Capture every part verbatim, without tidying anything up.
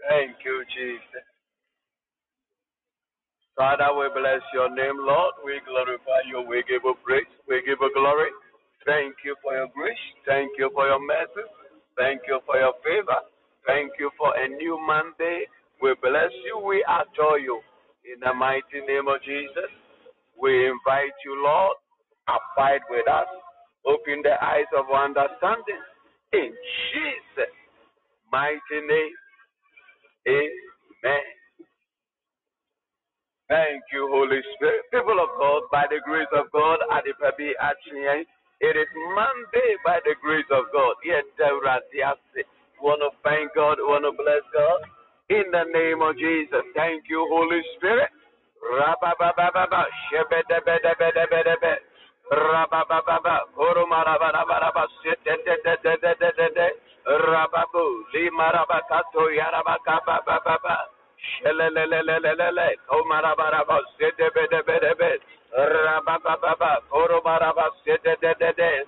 Thank you, Jesus. Father, we bless your name, Lord. We glorify you. We give you praise. We give you glory. Thank you for your grace. Thank you for your mercy. Thank you for your favor. Thank you for a new Monday. We bless you. We adore you. In the mighty name of Jesus, we invite you, Lord, abide with us. Open the eyes of understanding. In Jesus' mighty name, amen. Thank you, Holy Spirit. People of God, by the grace of God, Adipabi Achinye, it is Monday by the grace of God. Yes, we want to thank God, we want to bless God. In the name of Jesus, thank you, Holy Spirit. Rababababa, shebedebedebedebedebe, rababababa, koromarabarabara, shededededededede, rababu, limarabakato, yarabakabababa. Shelelelelelele, komarabaraba, sedebedebedebe, rabababa, korobaraba, sedededede,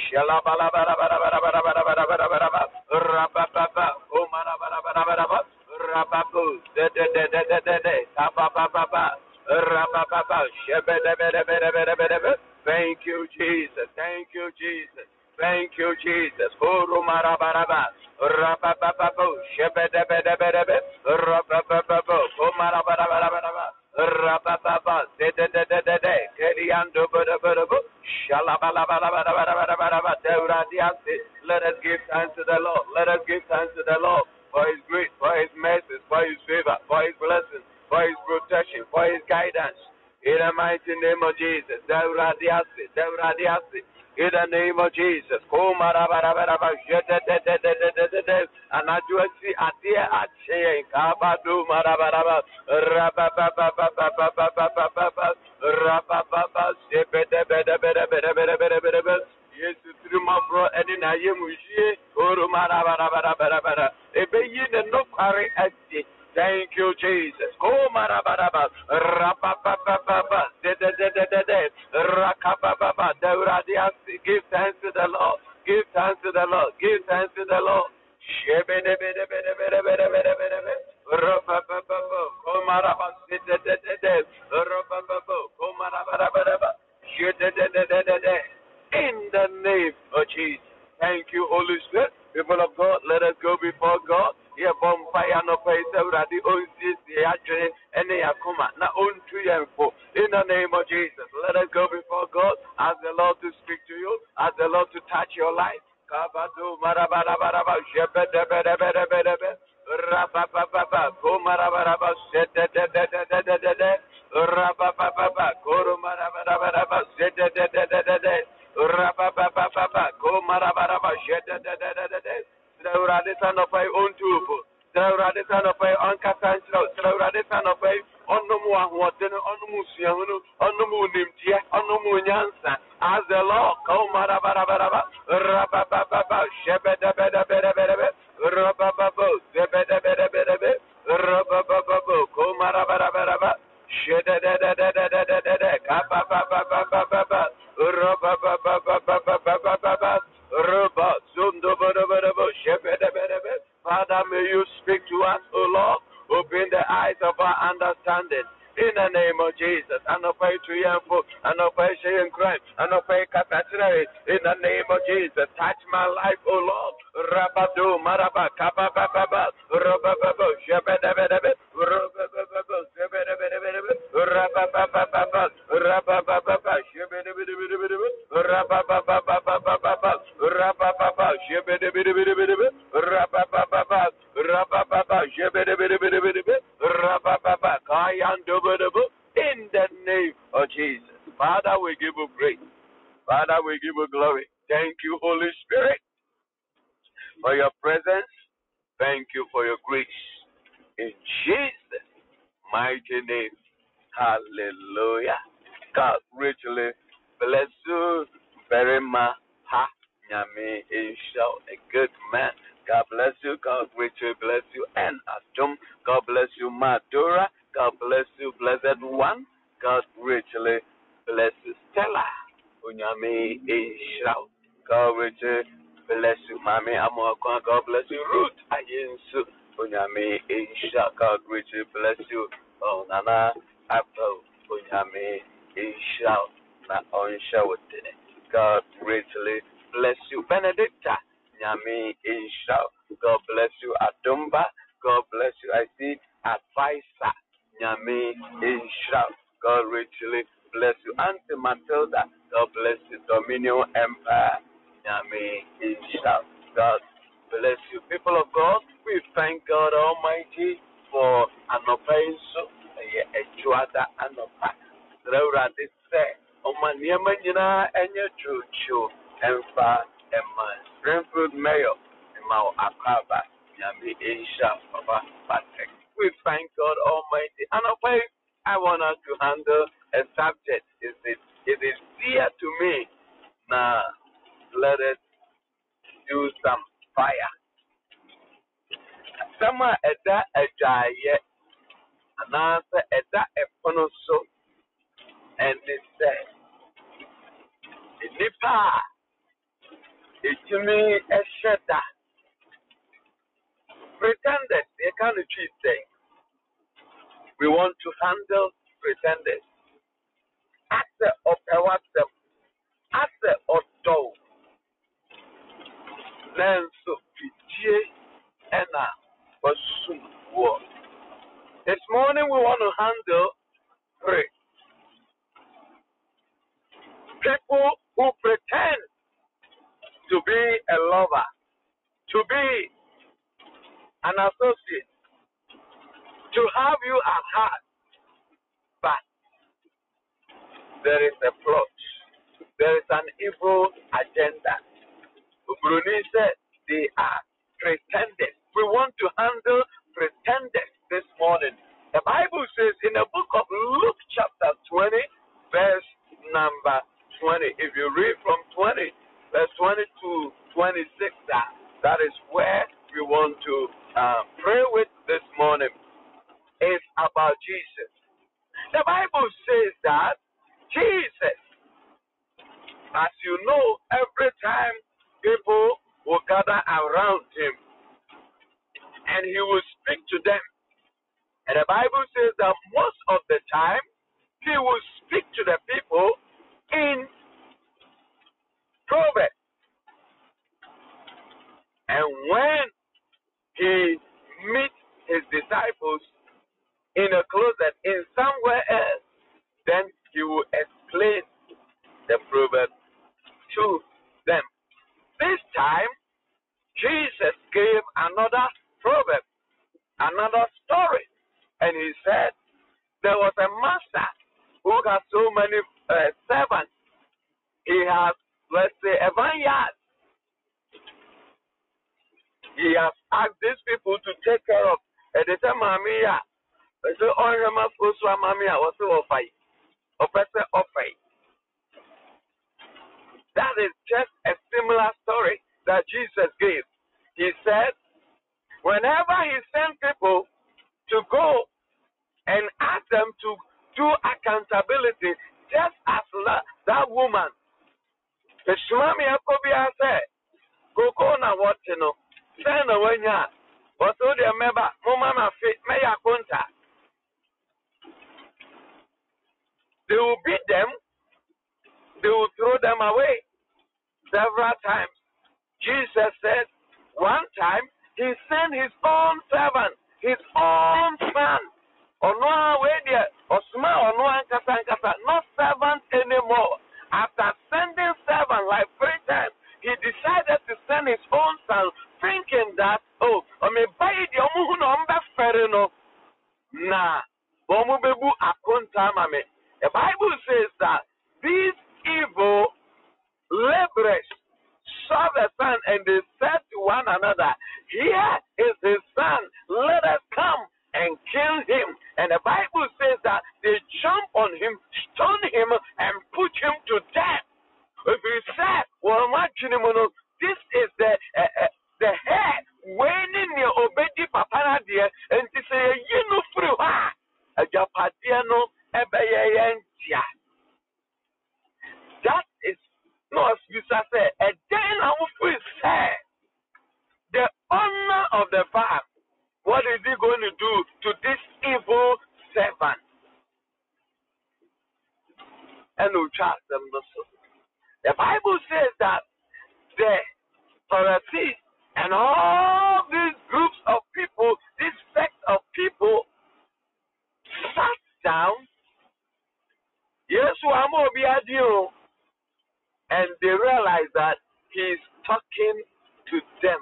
shelabalabarabarabarabarabarabarabaraba, rabababa, komarabarabarabarabaraba, rababu, sededededede, kabababa, rabababa, shebedebedebedebedebe. Thank you, Jesus. Thank you, Jesus. Thank you, Jesus. Koromarabaraba. Rabababu, shebedebedebedebe, rabababu, komarabarabaraba, rabababa, dedededede, keriando bodobodobo, shalabalabalabalabalabalaba, deuradiasi. Let us give thanks to the Lord. Let us give thanks to the Lord for His grace, for His mercy, for His favor, for His blessing, for His protection, for His guidance. In the mighty name of Jesus, deuradiasi, deuradiasi. In the name of Jesus. And I do see a dear Ache, Kabadu Marabaraba, Rabababa, Rabababa, Sebedebedebedebedebedebedebedebed. Yes, through my bro, and in I am with you, Uru Marabarabara, Ebe no quarry at Thank you, Jesus. Komarabaraba, rapapapapa, dedededede, rakapapapa, deuradiasi. Give thanks to the Lord. Give thanks to the Lord. Give thanks to the Lord. Shebedebedebedebedebedebedebe, rapapapapa, komaraba, dedededede, rapapapa, komarabaraba, shededededede. In the name of Jesus. Thank you, Holy Spirit. People of God, let us go before God. Yeah, bonfire no place already on this actually any akuma na on to info. In the name of Jesus, let us go before God. Ask the Lord to speak to you, ask the Lord to touch your life. Kabadu marabarabaraba shebedebedebedebedebe rabababa kumarabaraba shedededededede rabababa kumarabaraba shededededede rabababa kumarabaraba shededededede. Sraurade son of a own tubo. Sraurade son of a uncasan slow. Sraurade son of a onomua water, onomusiano, onomunimtia, onomunyansa. As the law, Komarabaraba, Rabababa, Shebedebedebedebe, Rabababo, Zebedebedebedebe, Rabababo, Komarabaraba, Shededededededede, Kapapapapapapa, Rababababababababa. Father, may you speak to us, O Lord. Open the eyes of our understanding. In the name of Jesus. And pray to you and pray in crime. And pray capacity. In the name of Jesus. Touch my life, O Lord. Rabado, Maraba, Kababa, Rababo, Shabedabedebe, Rababo, Shabedabedebe, Rabababa, Rabababa, Shabedabedebe, Rabababa, Rabababa, Shebedebedebedebe, Rabababa, Rabababa, Shebedebedebedebe, Rabababa, Kayandobedebe, in the name of Jesus. Father, we give you praise. Father, we give you glory. Thank you, Holy Spirit, for your presence. Thank you for your grace. In Jesus' mighty name. Hallelujah. God richly bless you very much. Ha, Nyame Ishao, a good man. God bless you. God richly bless you. And Astum, God bless you, Madura. God bless you, blessed one. God richly bless you, Stella. Nyame Ishao. God richly bless you, Mami Amokwa. God bless you, Ruth Ayinsu. Unyami Isha, God richly bless you. Oh, Nana, Apple, Unyami Isha, na Onsha Witine. God richly bless you. Benedicta, Nyami Isha, God bless you. Adumba, God bless you. I see Advisor, Nyami Isha, God richly bless you. Auntie Matilda, God bless you. Dominion Empire, Nyami Isha, God bless you. People of God, we thank God Almighty for an offense, a chuada and a pack. Laura did say, O my Niamana and your choo and far and my Springfield Mayor and my Akaba, Yami Asia, Papa Patrick. We thank God Almighty. And a way I want us to handle a subject. Is it it is dear to me. Now let us do some fire. Sama ɛda adwaeɛ anaasɛ ɛda ɛpono so ɛne sɛ nnipa a ɛtumi ɛhyɛ da pretenders yɛka no twi sɛ we want to handle pretenders asɛ ɔpɛ w'asɛm asɛ ɔdɔw nanso fidie ɛna wɔsum wɔ. This morning we want to handle three people who pretend to be a lover, to be an associate, to have you at heart, but there is a plot, there is an evil agenda. Bruni said they are pretenders. We want to handle pretenders this morning. The Bible says in the book of Luke chapter twenty, verse number twenty. If you read from twenty, verse twenty to twenty-six, that, that is where we want to uh, pray with this morning. It's about Jesus. The Bible says that Jesus, as you know, every time people will gather around him and he will speak to them. And the Bible says that most of the time he will speak to the people in Proverbs. And when he meets his disciples in a closet, in somewhere else, then he will explain the proverb to them. This time, Jesus gave another proverb, another story. And he said, there was a master who has so many uh, servants. He has, let's say, a vineyard. He has asked these people to take care of. And they say, Mamia, they say, oh, Rama Foswa Mamia, what's the offer? Offer, offer. That is just a similar story that Jesus gave. He said, whenever he sent people to go and ask them to do accountability, just as la- that woman, the Shmami Akobia said, go go na what you know, send away ya, but so they remember, Mama fit, may I contact. They will beat them, they will throw them away several times. Jesus said, one time, he sent his own servant, his own son. Not servant anymore. After sending servant like three times, he decided to send his own son, thinking that, oh, I mean, buy the omu number ferino. Nah, bomu bebu akunta mame. The Bible says that these evil laborers saw the son and they said to one another, here is his son, let us come and kill him. And the Bible says that they jump on him, stone him, and put him to death. If you said, well, this is the uh, uh, the head waning your obedi papa dear, and to say, you know, through her, a japadiano, ebeyentia. That is not, you say, a day now, we say, the owner of the farm. The Bible says that the Pharisees and all these groups of people, this sect of people, sat down. Yes, and they realized that he's talking to them.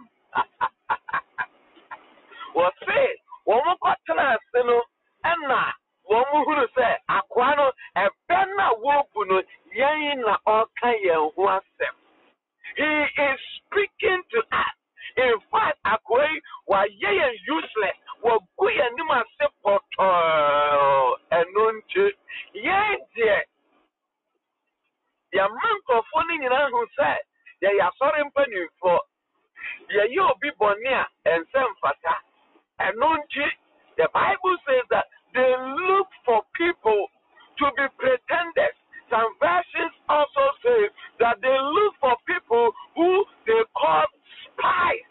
Well, say, woman got to know, and now, woman who say, Aquano, a penna wopuno, yana or kayan who he is speaking to us. In fact, Akwe, while ye useless, will go and do my support and nunchi. Ye, dear. The amount of funding in who said, they are sorry for. Ye, you'll be bonia and some fata. And nunchi, the Bible says that they look for people to be pretenders. Some versions also say that they look for people who they call spies.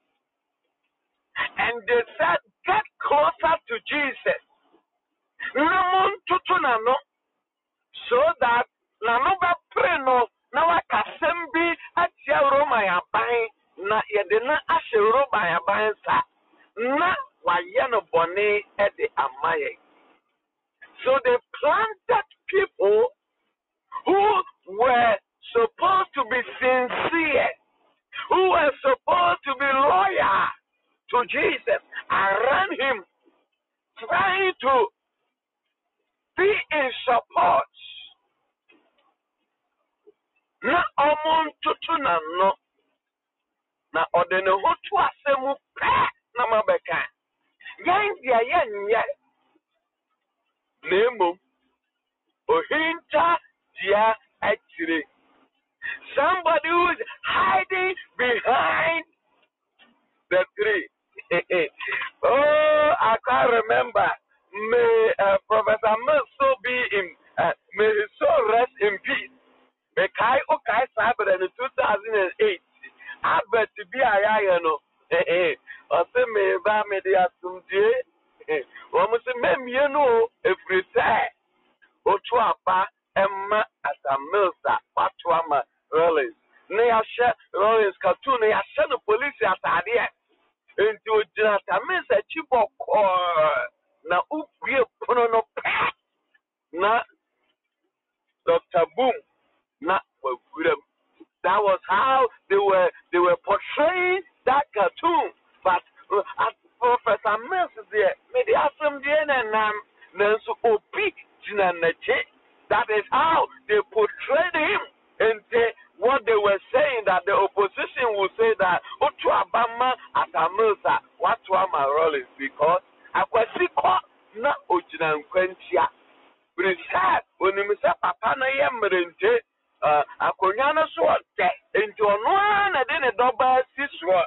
And they said, get closer to Jesus. So that Nanoba Preno, now I can send be at Roma na Yedena Ashero by a bansa. Na Wayano Bonnet at the Amaye. So they planted people who were supposed to be sincere, who were supposed to be loyal to Jesus, around him, trying to be in support. Na omon tutuna no na odene hotu asemu pe na mabeka yan dia yan ya nemo ohinta dia actually somebody who is hiding behind the tree. Oh, I can't remember. May uh, Professor Milso be in, uh, may his soul rest in peace. May Kai Okai Saber in two thousand eight. I bet to be a yano. Eh, eh. I say, may ba media some day. Almost a mem, you know, if we say, Otuapa, Emma, as a Milsa, Patuama, Rollins. Neasha, Rollins, cartoon, Neasha, the police at idea. Into Jonathan, Miss a chipo core. Now, Upi, Pono, na Doctor Boom. Not for freedom. That was how they were they were portraying that cartoon. But uh, as Professor Mills is there, maybe some and um Nancy Opi that is how they portrayed him. And they, what they were saying that the opposition would say that Otu Abama at Amilsa, what my role is because I was na Ojinan Quentia. Brisa, when you say Papa na Yamrente. Uh, Akonyana sword into one and then a double six sword.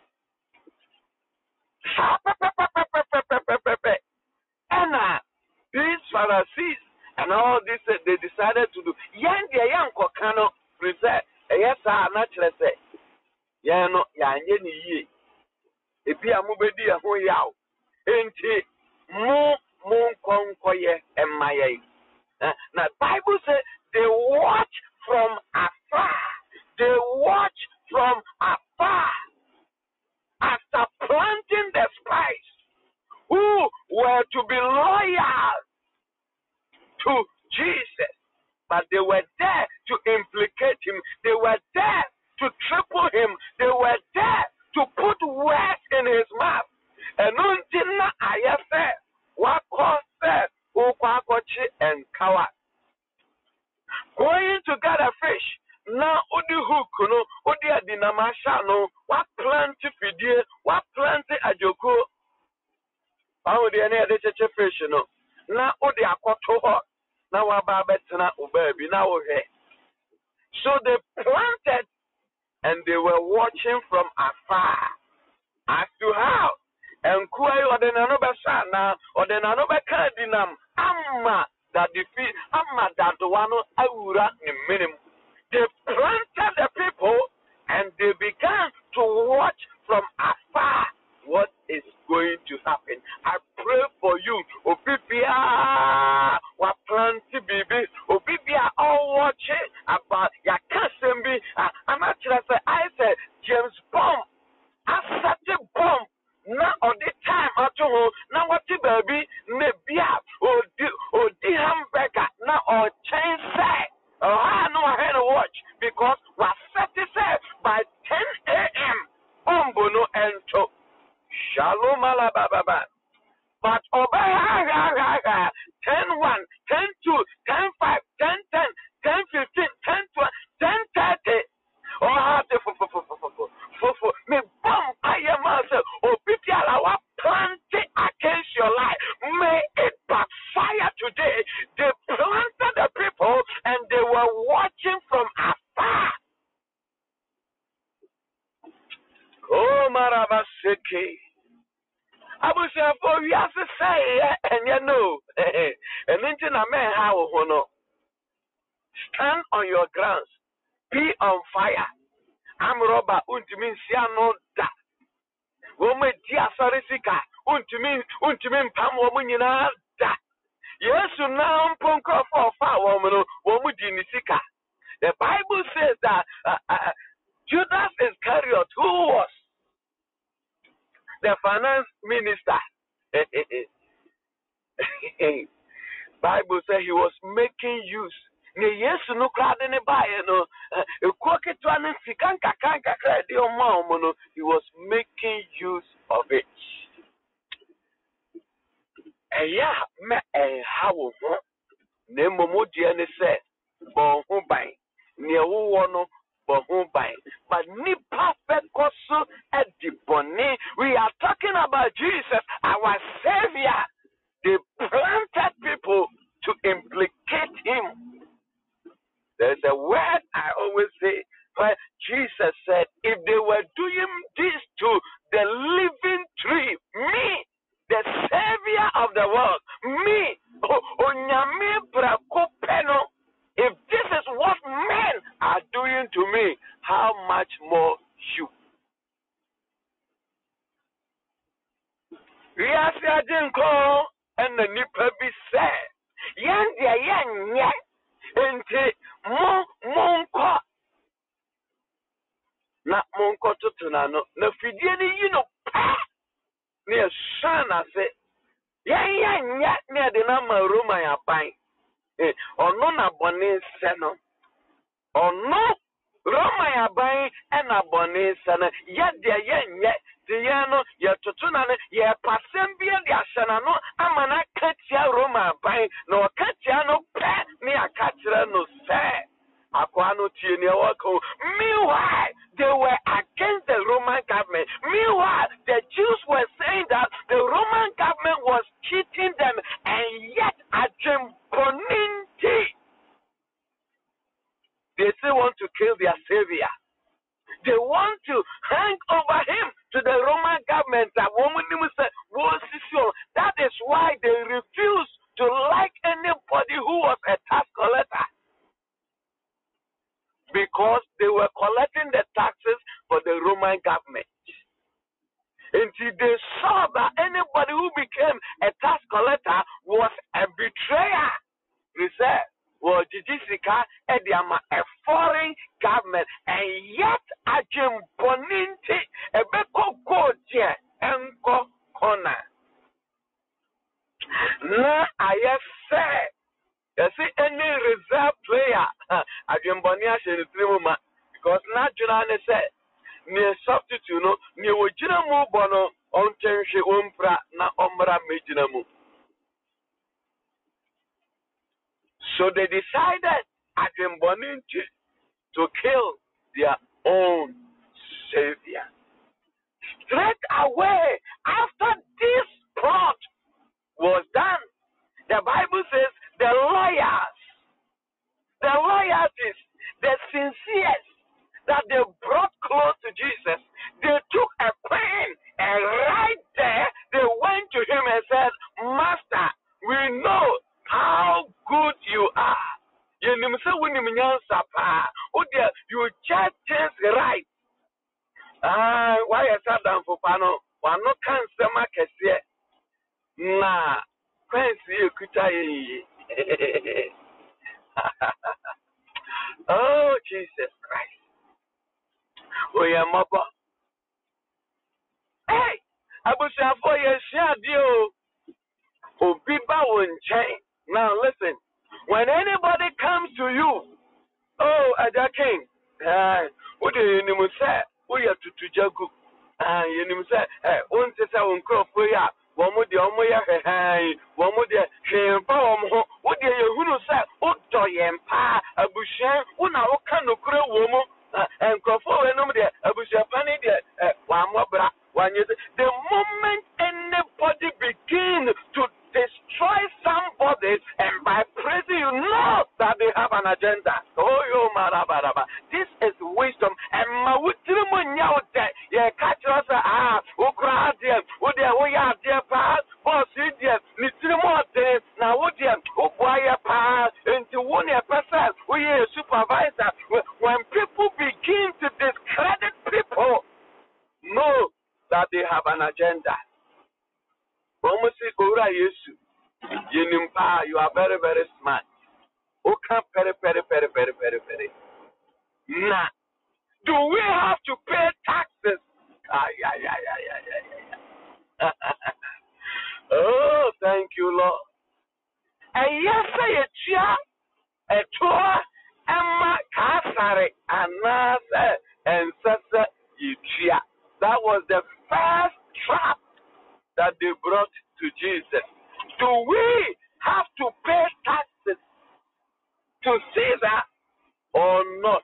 And uh, these Pharisees and all this uh, they decided to do. Yan the young Kokano present a yes, I naturally say, Yano Yan ye. If you are moving a whole yow, ain't it? More moon conquer and my age. Now, Bible says they watch from afar. They watch from afar after planting the spies who were to be loyal to Jesus. But they were there to implicate him. They were there to triple him. They were there to put words in his mouth. And until I said, what caused Ukwakochi and Kawa going to get a fish. Now, Odi hook, no, Odi adinamasha, no, what plenty fidie, what plenty ajoko. How the any other fish, no. Now, Odi akwato hot. Now, Ababetina, baby, now, okay. So they planted and they were watching from afar as to how. And Kuai or the Nanobasana or the Nanobakadinam, Amma. That defeat Amma that the one I would in minimum. They planted the people and they began to watch from afar what is going to happen. I pray for you, Obibia, what planted baby, Obibia all watching about your cancer baby, nebia, or do or the hamburger, now or chain say. Oh, I know I had to watch because was satisfied by ten a.m. Ombono and to Shalom alababa. But obey ten one, ten two, ten five, ten ten, ten fifteen, ten twenty, ten thirty. Oh, have the fufu fufu fufu fufu. Me bomb I am also. Oh, people are planting against your life. May it backfire today. They planted the people and they were watching from afar. Oh, Marabaseke. I was for you have to say, and you know, and into a man how no stand on your grounds, be on fire. I'm robber, untimin siano da. Woman, dear Sarisika, untimin, untimin pam woman, you know da. Yes, you now punko for far woman, woman, dinisika. The Bible says that uh, uh, Judas Iscariot, who was the finance minister, Bible says he was making use. Ne Yesu no crowd ne buy no. He was making use of it. And yeah, me and how ne momo die ne say bon ho ban. Ne wo no bon ho ban. But ni perfect koso e di boni. We are talking about Jesus, our Savior. They planted people to implicate him. There's a word I always say where Jesus said, if they were doing this to the living tree, me, the Savior of the world, me, if this is what men are doing to me, how much more you? Yes, I didn't call, and the nipper be said, Yan, yan, yan, and Mon monko na monko tutuna no na fidie ni you know pa ne shana se yan yan ya ne de na ma Roma ya ban eh ono na bone se no ono Roma ya ban e na bone se no ya de yan ya de ya no ya tutuna ne ya pasem bia de ashana no amana katia Roma ban no katia no pa ne akatira no se. Meanwhile, they were against the Roman government. Meanwhile, the Jews were saying that the Roman government was cheating them, and yet at Jimboninti, they still want to kill their Savior. They want to hang over him to the Roman government. That is why they refuse to like anybody who was a tax collector. Because they were collecting the taxes for the Roman government. Until they saw that anybody who became a tax collector was a betrayer. They said, well, Jijisika, a foreign government, and yet a Jimboninti, a Beko Godia, and Go Kona. Now I have said, you see any reserve player, I can bonia share because natural said near substitute no near Wajinamu bono on tenshi umpra na ombra majinamu. So they decided at Boninti to kill their own Savior. Straight away after this plot was done, the Bible says the lawyers, the loyalties, the sincere that they brought close to Jesus, they took a pen and right there they went to him and said, Master, we know how good you are. You judge things right. Ah, why is that done for Pano? One no cancer market yet. Nah, fancy you could oh, Jesus Christ. Oh, yeah, mother. Hey, I was for your share, deal. Obiba chain. Now listen, when anybody comes to you, oh, Ada King, uh, what do you name say? We are to to jagu. Ah, you name say, eh, one says I won't crop for ya. One more the Omoya, hey, one more the Shame Power. What do you who say? Oh, Doyen Pa, a bushan, one hour can no crow woman, and Crawford, and no, there, a busha panny, one more bra, one year. The moment anybody begin to destroy somebody, and by praising you know that they have an agenda. Oh, yo, marabaraba. This is wisdom. And my wutirimunya out there, yeah, catch us, ah, ukra dear, would there, we are dear pass, boss, dear, nitirimu there, now would dear, ukwaya pass, into one year person, we are supervisor. When people begin to discredit people, know that they have an agenda. Almost Yesu. You are very, very smart. Okay, very, very, very, very, very, very. Nah. Do we have to pay taxes? Ah, yeah, yeah, yeah, yeah, yeah, yeah. Oh, thank you, Lord. And yes, I chia a tour Emma Kasare and Nasa and Sasa Yichia. That was the first trap that they brought to Jesus. Do we have to pay taxes to Caesar or not?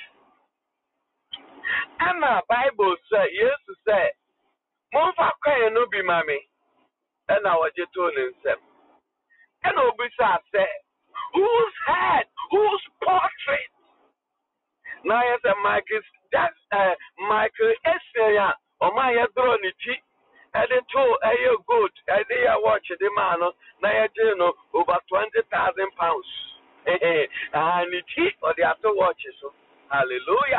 And the Bible says, yes, say, Monfa Kaya no be mommy, and our Jeton and Sem. And Obisa said, whose head, whose portrait? Now, yes, Michael, that's uh, Michael Essaya, or my Adronity. And then two a year good, and they are watching the man, now over twenty thousand pounds. And it is or they have to watch it. So, hallelujah.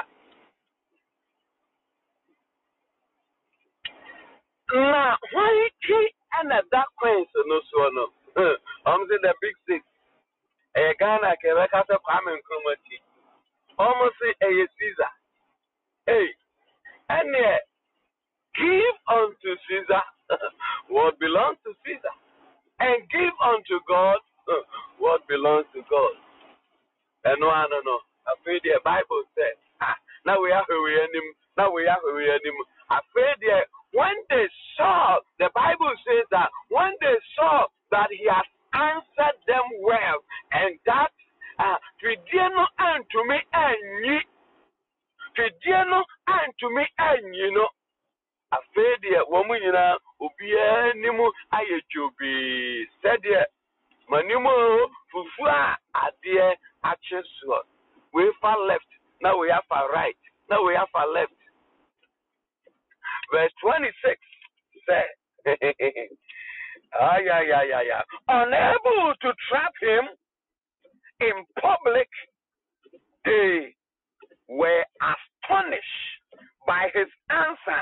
Now, why he and that queen so no so no? I'm saying the big six. A Ghana can make us a common community. Almost a Caesar. Hey, and yet. Give unto Caesar what belongs to Caesar, and give unto God what belongs to God. And no, no, no. I feel the Bible says, ah, now we are who we are him. Now we are who we are him. I feel the when they saw, the Bible says that when they saw that he has answered them well, and that ah, Fidiano and to me and ye, Fidiano and to me and you know. Afedia, Womina, Ubia, Nimu, Ayajubi, Sadia, Manimo, Fufua, Adia, Achesua. We far left, now we have far right, now we have far left. Verse twenty-six said, ah, yeah, yeah, yeah, yeah. Unable to trap him in public, they were astonished by his answer.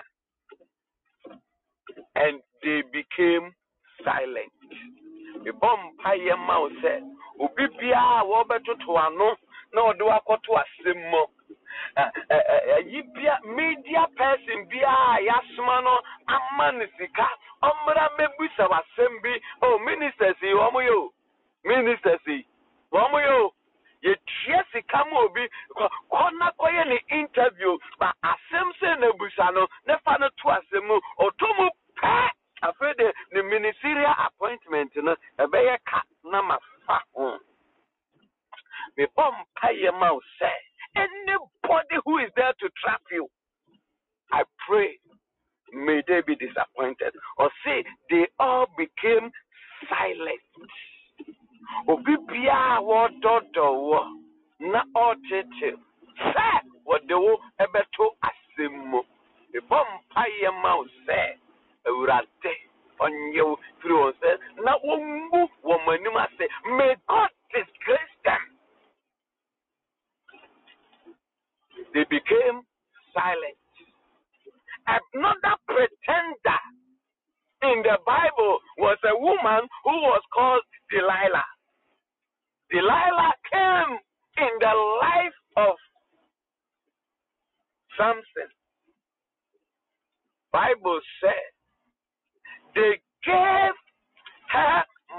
And they became silent. The bomb pie mouse said, Ubibia, Wobeto to ano, no do I go to a simo. Media person, Bia, Yasmano, Amanisika, Omra Mebusa was Sembi, oh, ministers, Omoyo, ministers, Omoyo. Ye Jesse Kamobi, Kona Koyani interview, but Asemse Nebusano, Nefano Tuasemu, or Tomu Pa. Afraid the ministerial appointment, you know, a bear cat, Nama Fa. The bomb pie mouse say, anybody who is there to trap you, I pray, may they be disappointed. Or say, they all became silent. Obibia what dodo na otete say what they will ebeto asimo the vampire mouse say urate on you through say na wumbu womanima say may God disgrace them. They became silent. Another pretender in the Bible was a woman who was called Delilah. Delilah came in the life of Samson. Bible said they gave her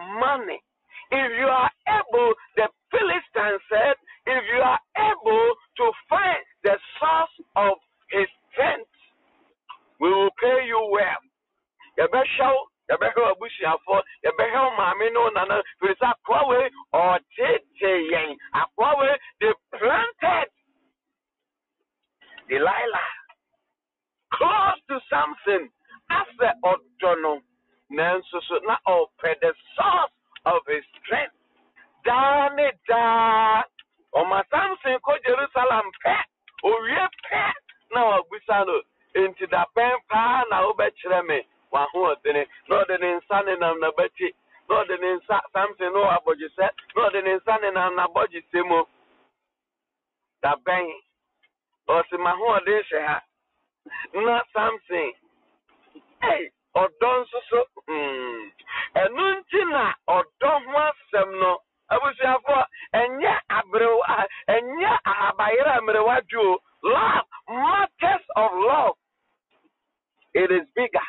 If you are able, the Philistine said, if you are able to find the source of his strength, we will pay you well. You better show, you better bush for, you better mammy no nana, who is a quawe or tete yang, a quawe, they planted Delilah close to Samson as the Odono, Nanso, not open the source of his strength. Dane da, o ma Samson ko Jerusalem pet, o ye pet, na wabusano, into the pen pa na obechere me, wa ho odene, no de insane na na beti, no de insa Samson no aboji se, no de insane na na boji semo. Da ben, o si ma ho ode she ha. Na Samson, hey, odon so so, hmm, enunti na odon ho asem no. Abusiafo enya abrewa enya abayira amrewa ju love matters of love. It is bigger.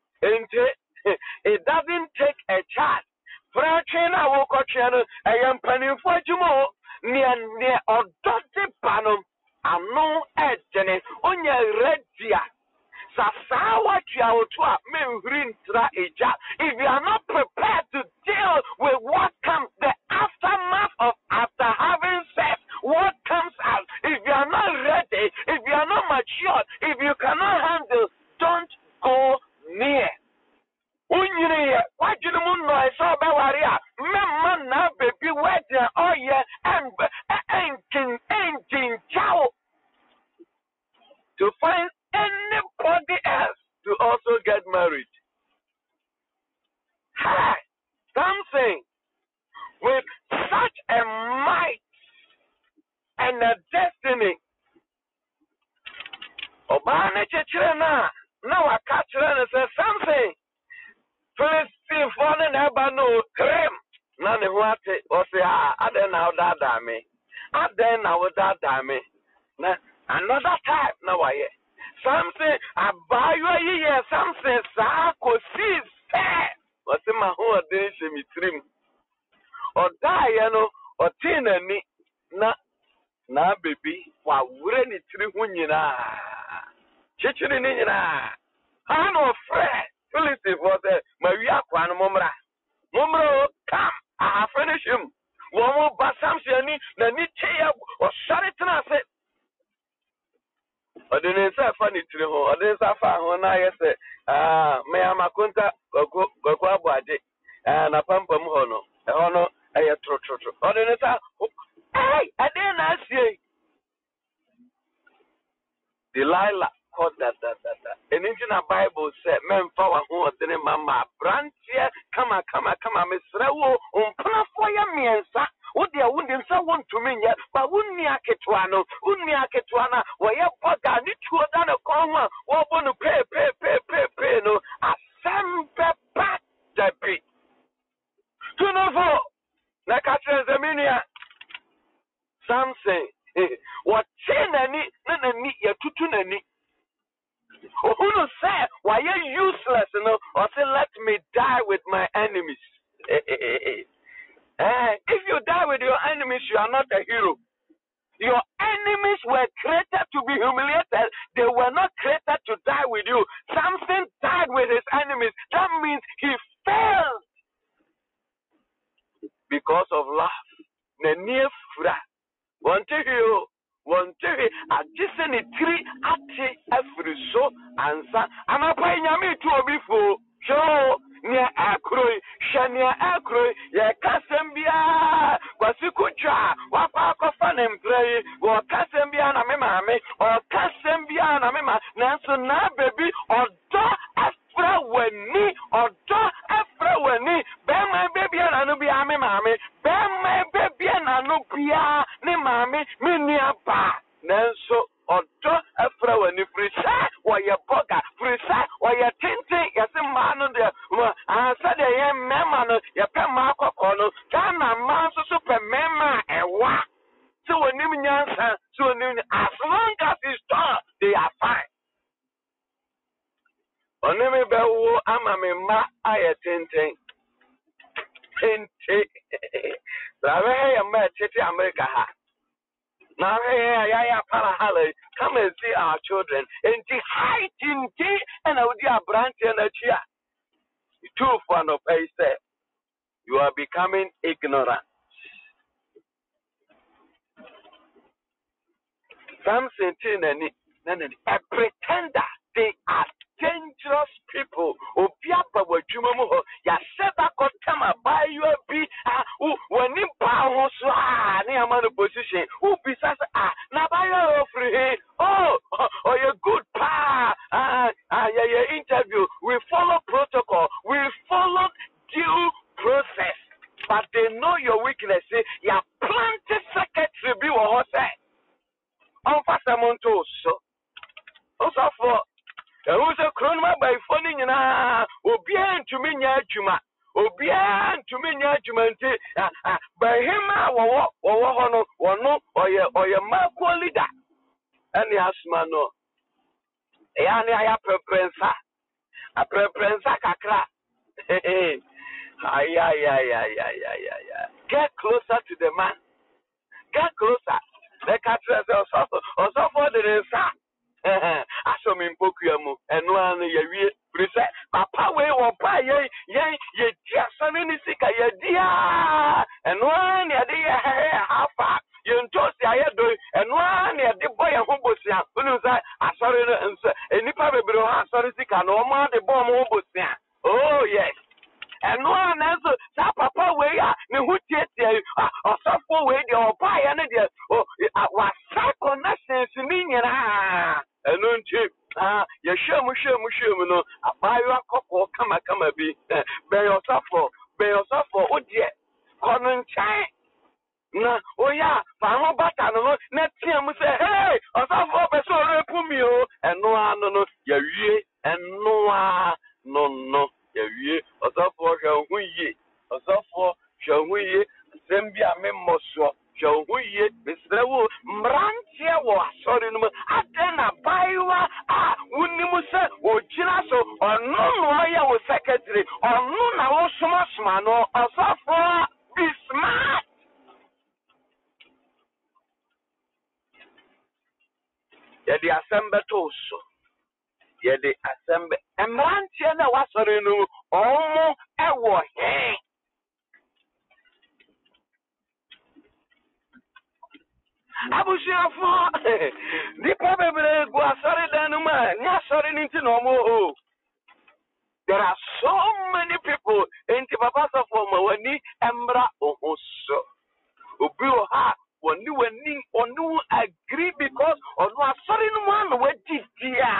It doesn't take a child. Frachina wokochiano ayam panifo jumo ni ni odoti panum anu ejene onya redia sasawa chiaotua menhrintra eja. If you are not prepared to deal with what comes, the aftermath of after having sex, what comes out, if you are not ready, if you are not mature, if you cannot handle, don't go near. Unyiriye wajinu munno eso bewaria memma na baby wedding oh yeah and engine engine chow to find anybody else to also get married. Hi, something with such a might and a destiny. Obane chechire na na wakachire na say something. Philistine for the never no cream. None of what it was. I don't know that dame. I don't know that dame. Another type now. I something I buy you a year. Something Sako sees. What's in my whole day? She me trim or die, you know, or tin and me. Na na baby. Wa wouldn't it trim when you na chicken in you na. I'm no friend. Philistine was there. Maria Kwan Mumra. Mumra, come. I have finished him. One more Basamsiani, the Nichia or Sharitan. I said, I didn't say funny to the whole. I didn't say when I said, ah, may I makunta go go body and a pump of hono. A hono, a true true true. I didn't say, hey, I didn't ask you. Delilah. That, that, that, that. And in the Bible said, men power who are the mama branch here, come on, come on, come on, Miss Rewo, um, for your miensa. What they are wouldn't so want to mean yet, but wouldn't ya ketuano, wouldn't ya ketuana, where your pota, need to have done a comma, what want to pay, pay, pay, pay, pay, no, a sample back the beat. To know for, like I said, the minia, something, what chain any, none of me, your tutunani. Who say, why are you useless? You know, or say, let me die with my enemies. eh, if you die with your enemies, you are not a hero. Your enemies were created to be humiliated. They were not created to die with you. Samson died with his enemies. That means he failed because of love. Want to hear? One day, I just send a tree at every so answer. And I pay me to a before. Show near Acroy, Shania Acroy, ya Cassambia, Wasikucha, Wapakofan and play, or Cassambia, Mamma, or Cassambia, Mamma, Nanso na baby, or do Afra when me, or do Afra when me, bear my baby and Anubia, Mammy, bear my baby and Anubia, ne Mammy, Miniapa, Nanso. Odo afra wani frisa wa ye boga frisa wa ye tinte ye se ma no de ansa de ye mema no ye pe ma akoko no kana ma so so pe mema ewa so woni nyansa so woni as long as it's done they are fine. Oni me be wo ama me ma aye tinte Ente. Rawe ya me tete America ha. Now here ya para hale. Come and see our children. Ente height ente and I would ya branch and a chia. Too fun of a say. You are becoming ignorant. Something a pretender. They are dangerous people. Obiapa wajumamu ho. Ya seba kotama buy you a be ah when in power so ah ni amano position. Who be sasa ah na buy you free. Oh oh you good pa ah ah yeah yeah interview. We follow protocol. We follow due process. But they know your weakness. Ya planted secretary be what say. On fasamonto so. Also for who's a chronoma by phoning in a obedient to me, Juma. Obedient to me, Juma. By him, or one or no, or your or your Marco leader. And the Asmano. Yani, I have preference. A preference, Kakra. Ay, ay, ay, ay, ay, ay, ay. Get closer to the man. Get closer. The catcher also for the answer. Aso mi mpokuamu enu anu ye wie prese papa we wo pa ye ye ye dia sane ni sika ye dia enu anu ye de ye hafa ye ntosi aye do enu anu ye de boy ho bosia unu say asore no nso enipa bebre ho asore sika no mo de bo mo bosia. Oh yes. And one answer, Papa way, the who tietie, or so way, the or buy any dear, or was connection to me, ah, and no chip, ah, you show me, show me, show me, no, a buy your couple, come a come a be, bear yourself for, bear yourself for, oh dear, common chai. Na, oh yeah, Pama Bata, no, net him say, hey, or so for Pessoa Pumio, and no, no, no, ye, and no, no, no. Ye osafo hwehunye osafo hwehunye sembia memmoso hwehunye besrewo mrantie wo asori no adena baiwa a wunimu se ogina so onu no ya wo secretary onu na wo soma soma no osafo be smart. Ye di asembe to so ye de asembe emrantie na wasori no omo ewo he abusiafo di probably go asori danu ma nya asori ninti no mo o. There are so many people in the papa of wani embra ohoso obi o ha wani wani onu agree because onu asori no man we dia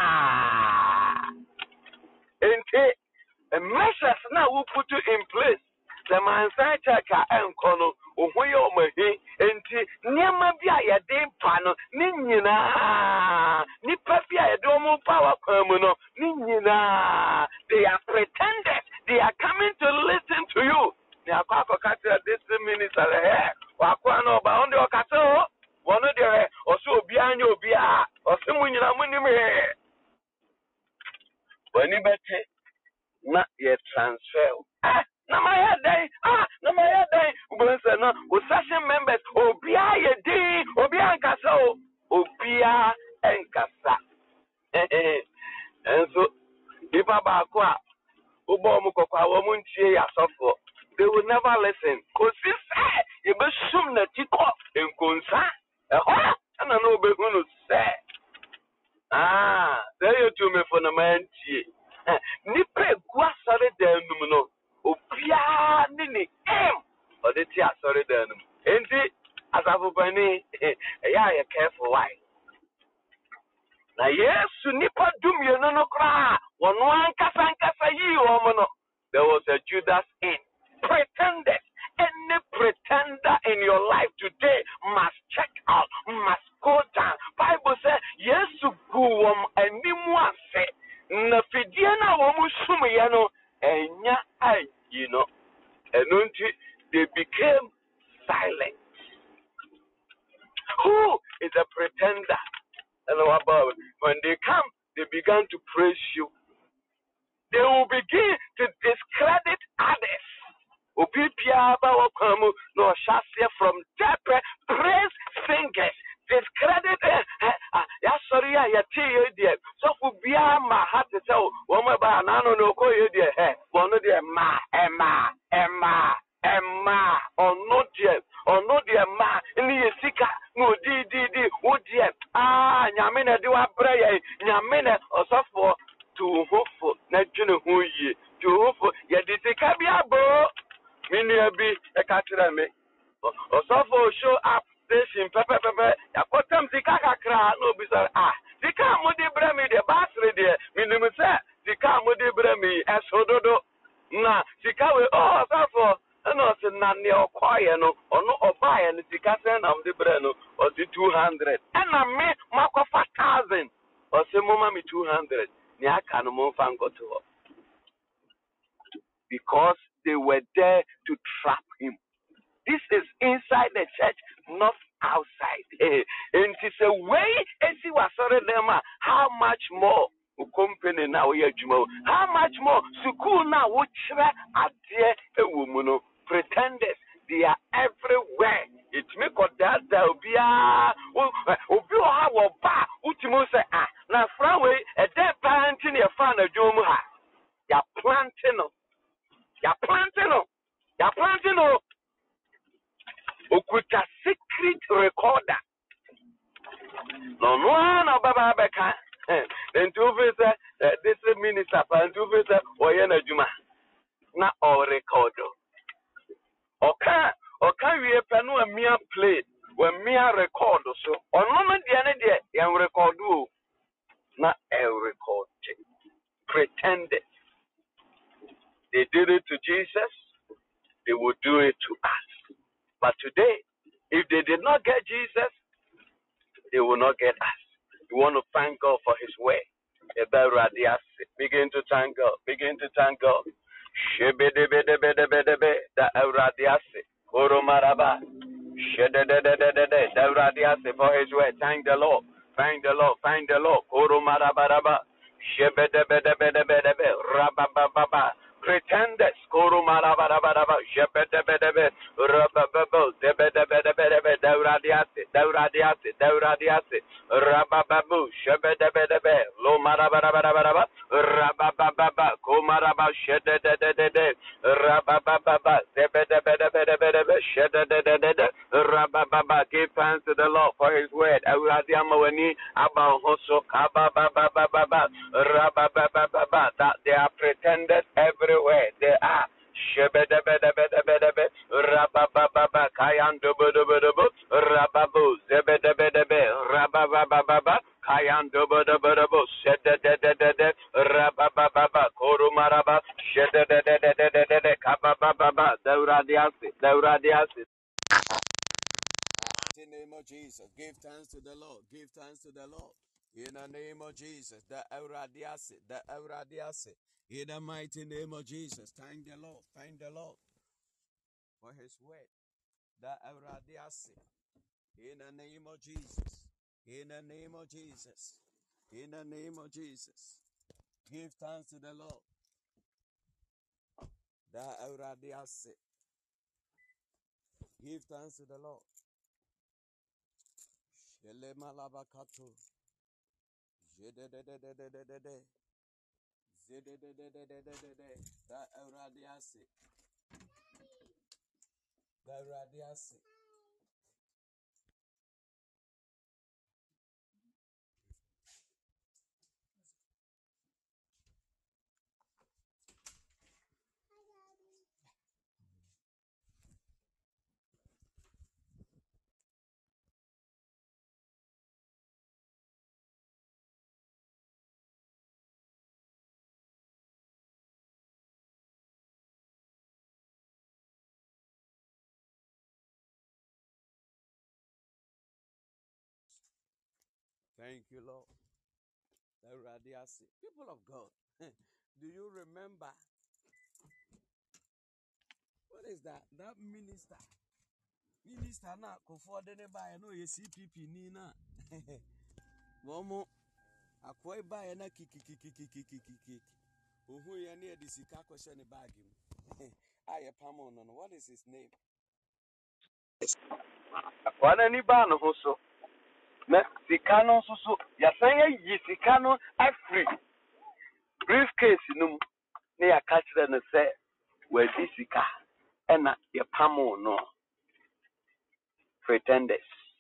ente measures now we put in place. The man say check and kono ohoye omahi enti niam bia ye den pa no ni nyina ni pa bia ye do mo power kwamu no ni nyina they are pretenders. They are coming to listen to you. They are kwako kata this minister here wakwa no ba onde okata o wono de oso obi anya obi a osimu nyina munim he wani bete na ye transfer ah na my head ah na my head ubonse no o session members obia ye din obia nkasa o obia enkasa eh enso ipa ba ko a ubo mu kokwa wo mu ntie ya sofo they will never listen cause say you be sum na tiko enkonsa eh ho ana no be hunu say ah say you to me for na mantie nipa gua sare danum no obia ni ni em odeti asore danum enti asafobani eya ye careful why na yesu nipa dum ye no no kra wono ankasa ankasa yi wo no there was a Judas in pretenders. Any pretender in your life today must check out, must go down. Bible says yesu guwom animu ase na fidie na wo musum ye no enya ai you know enunti they became silent. Who is a pretender? And above, when they come, they began to praise you. They will begin to discredit others. Obipia Kwamu, no Shasia from Tepe, praise singers. Discredit ya sorry ya tea dear. So for Bia ma had to tell woman by Nano no call you dear hair. One of dear ma, Emma, Emma, Emma, or no dear, or no dear ma, in the Sika, no D D D, would dear. Ah, Yamina do a prayer, Yamina or so for to hope for Najuna who ye, to hope for Yadisika bo. Miniabi, a catrame. Or so for show up. Station pepe pepe ya kotam sika kakra no bisa ah sika mudi bremi de basre de minimum say sika mudi bremi esododo na sika we oh safo no se na ne okoye no ono obaye no sika se na mudi bre no o di two hundred na me makofa one thousand o se mama me two hundred ni aka no mo fa ngoto because they were there to trap him. This is inside the church, not outside. And it's a way, and see what sorry them how much more company now we are how much more school now which are there a woman pretenders they are everywhere. It make or that there will be a obi ha wo ba utimo say ah na from way a dead parenting your fan a jomu ha ya planting no ya planting no ya planting no okuta secret recorder no no na baba beka then two face this minister and two face oye na juma na o record oka oka wie panu a mia play we mia record so ono no de ne de yan record o na e record pretended they did it to Jesus, they will do it to us. But today, if they did not get Jesus, they will not get us. We want to thank God for his way. Begin to thank God. Begin to thank God. For his way. Thank the Lord. Thank the Lord. Thank the Lord. Pretenders, Kuru Marabaraba, Shepedebedebe, Rabababo, Debedebedebe, Dauradiasi, Dauradiasi, Dauradiasi, Rabababu, Shepedebedebe, Lo Marabarabaraba, Rabababa, Kumaraba, Shedede, Rabababa, Debedebedebe, Shedede, Rabababa, give thanks to the Lord for his word. Auradiamawani, Abba Hoso, Kabababa, Rabababa, that they are pretenders everywhere. They are. Shebedebedebedebe, Rabababa, Kayandobodobodobo, Rababu, Zebedebedebe, Rabababa, Kayandobodobodobo, Shedededede, Rabababa, Korumaraba, Shedededede, Kabababa, Dauradiasi, Dauradiasi. In the name of Jesus, give thanks to the Lord, give thanks to the Lord. In the name of Jesus, the Euradiasi, the Euradiasi. In the mighty name of Jesus, thank the Lord, thank the Lord for his word. The Euradiasi. In the name of Jesus, in the name of Jesus, in the name of Jesus, give thanks to the Lord. The Euradiasi. Give thanks to the Lord. Shele malabakato. Jededededededede. Zededededededede. The Euradiasi. The Euradiasi. Thank you, Lord. People of God, do you remember? What is that? That minister. Minister na kofode ne ba no ye C P P ni na. Momo akwai ba na kikikikikikiki. Ohu ye na e de sika kwhye ne bag mu. Aye pamon no. What is his name? Akwana ni ba no ho so. Na sika no so so ya san ya yi sika no afri. Briefcase num ne ya ka kire no say we di sika ena ye pamo no. Pretenders.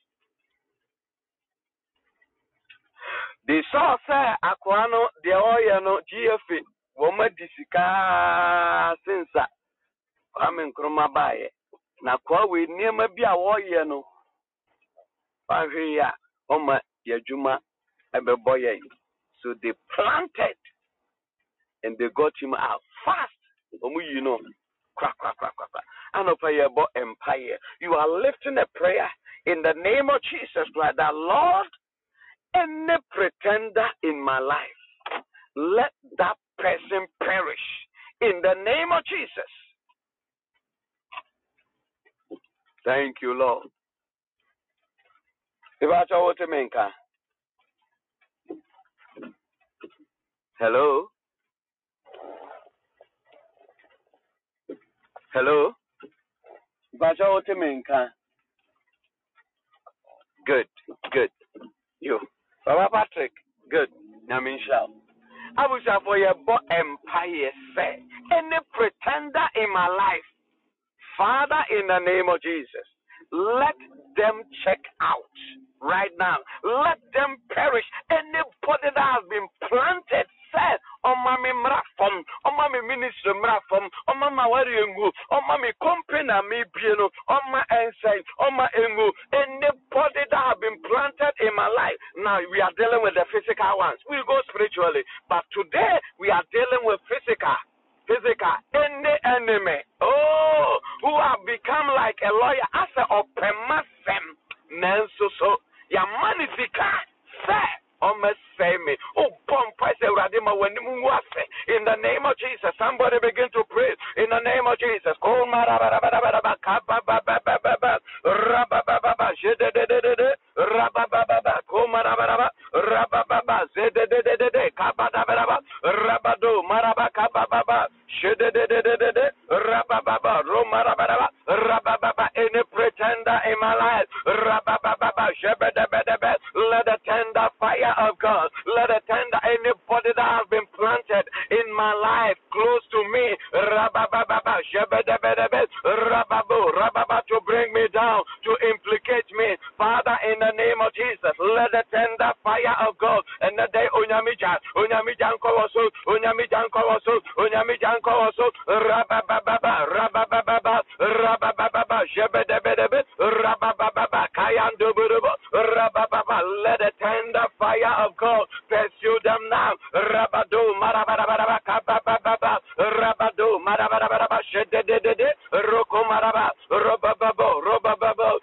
They saw say akwano de oye no G F A woma di sika sinsa Kwame Nkrumah baye na kwa we niema bi a woye no ahwe ya oma yadwuma ebeboye. So they planted and they got him out fast. Omu you know crack crack crack crack. And of your empire. You are lifting a prayer in the name of Jesus Christ, that Lord, any pretender in my life, let that person perish in the name of Jesus. Thank you, Lord. Hello? Hello? Good, good. You. Baba Patrick, good. Naminsha. I wish I for your bo empire say any pretender in my life, Father, in the name of Jesus, let them check out right now. Let them perish. Anybody that has been planted, said, on my mrafom, on my ministry mrafom, on my warrior, on my company, me piano, on my inside, on my engu, anybody that have been planted in my life. Now we are dealing with the physical ones. We'll go spiritually, but today we are dealing with physical. Physical, any enemy, oh, who have become like a lawyer, as a opemasem, nanso so, ya manifika, say, oh, me say me, oh, pompa se radima when in the name of Jesus, somebody begin to pray, in the name of Jesus, oh, marabarabarabara, kabababababa, rabababa, jedededede, rabababa, komarabaraba, rabababa, zedededede, kabadabaraba, rabado, marabakababa, shededededede, rabababa, romarababa, rabababa, any pretender in my life, rabababa, shebedebedebe, let the tender fire of God, let the tender anybody that has been planted in my life close to me, rabababa, shebedebedebe, rababu, rababa, to bring me down, to implicate me, Father, in the name of Jesus, let the tender fire of God, and the day unyamija, unyamija nkowoso, unyamija nkowoso, unyamija nkowoso, rabababa, rabababa, rabababa, shebedebedebe, rabababa, kayanduburubu, rabababa, let the tender fire of God pursue them now, rabado, marababa, kabababa, rabado, marababa, shedededede, roko maraba, robababo, robababo,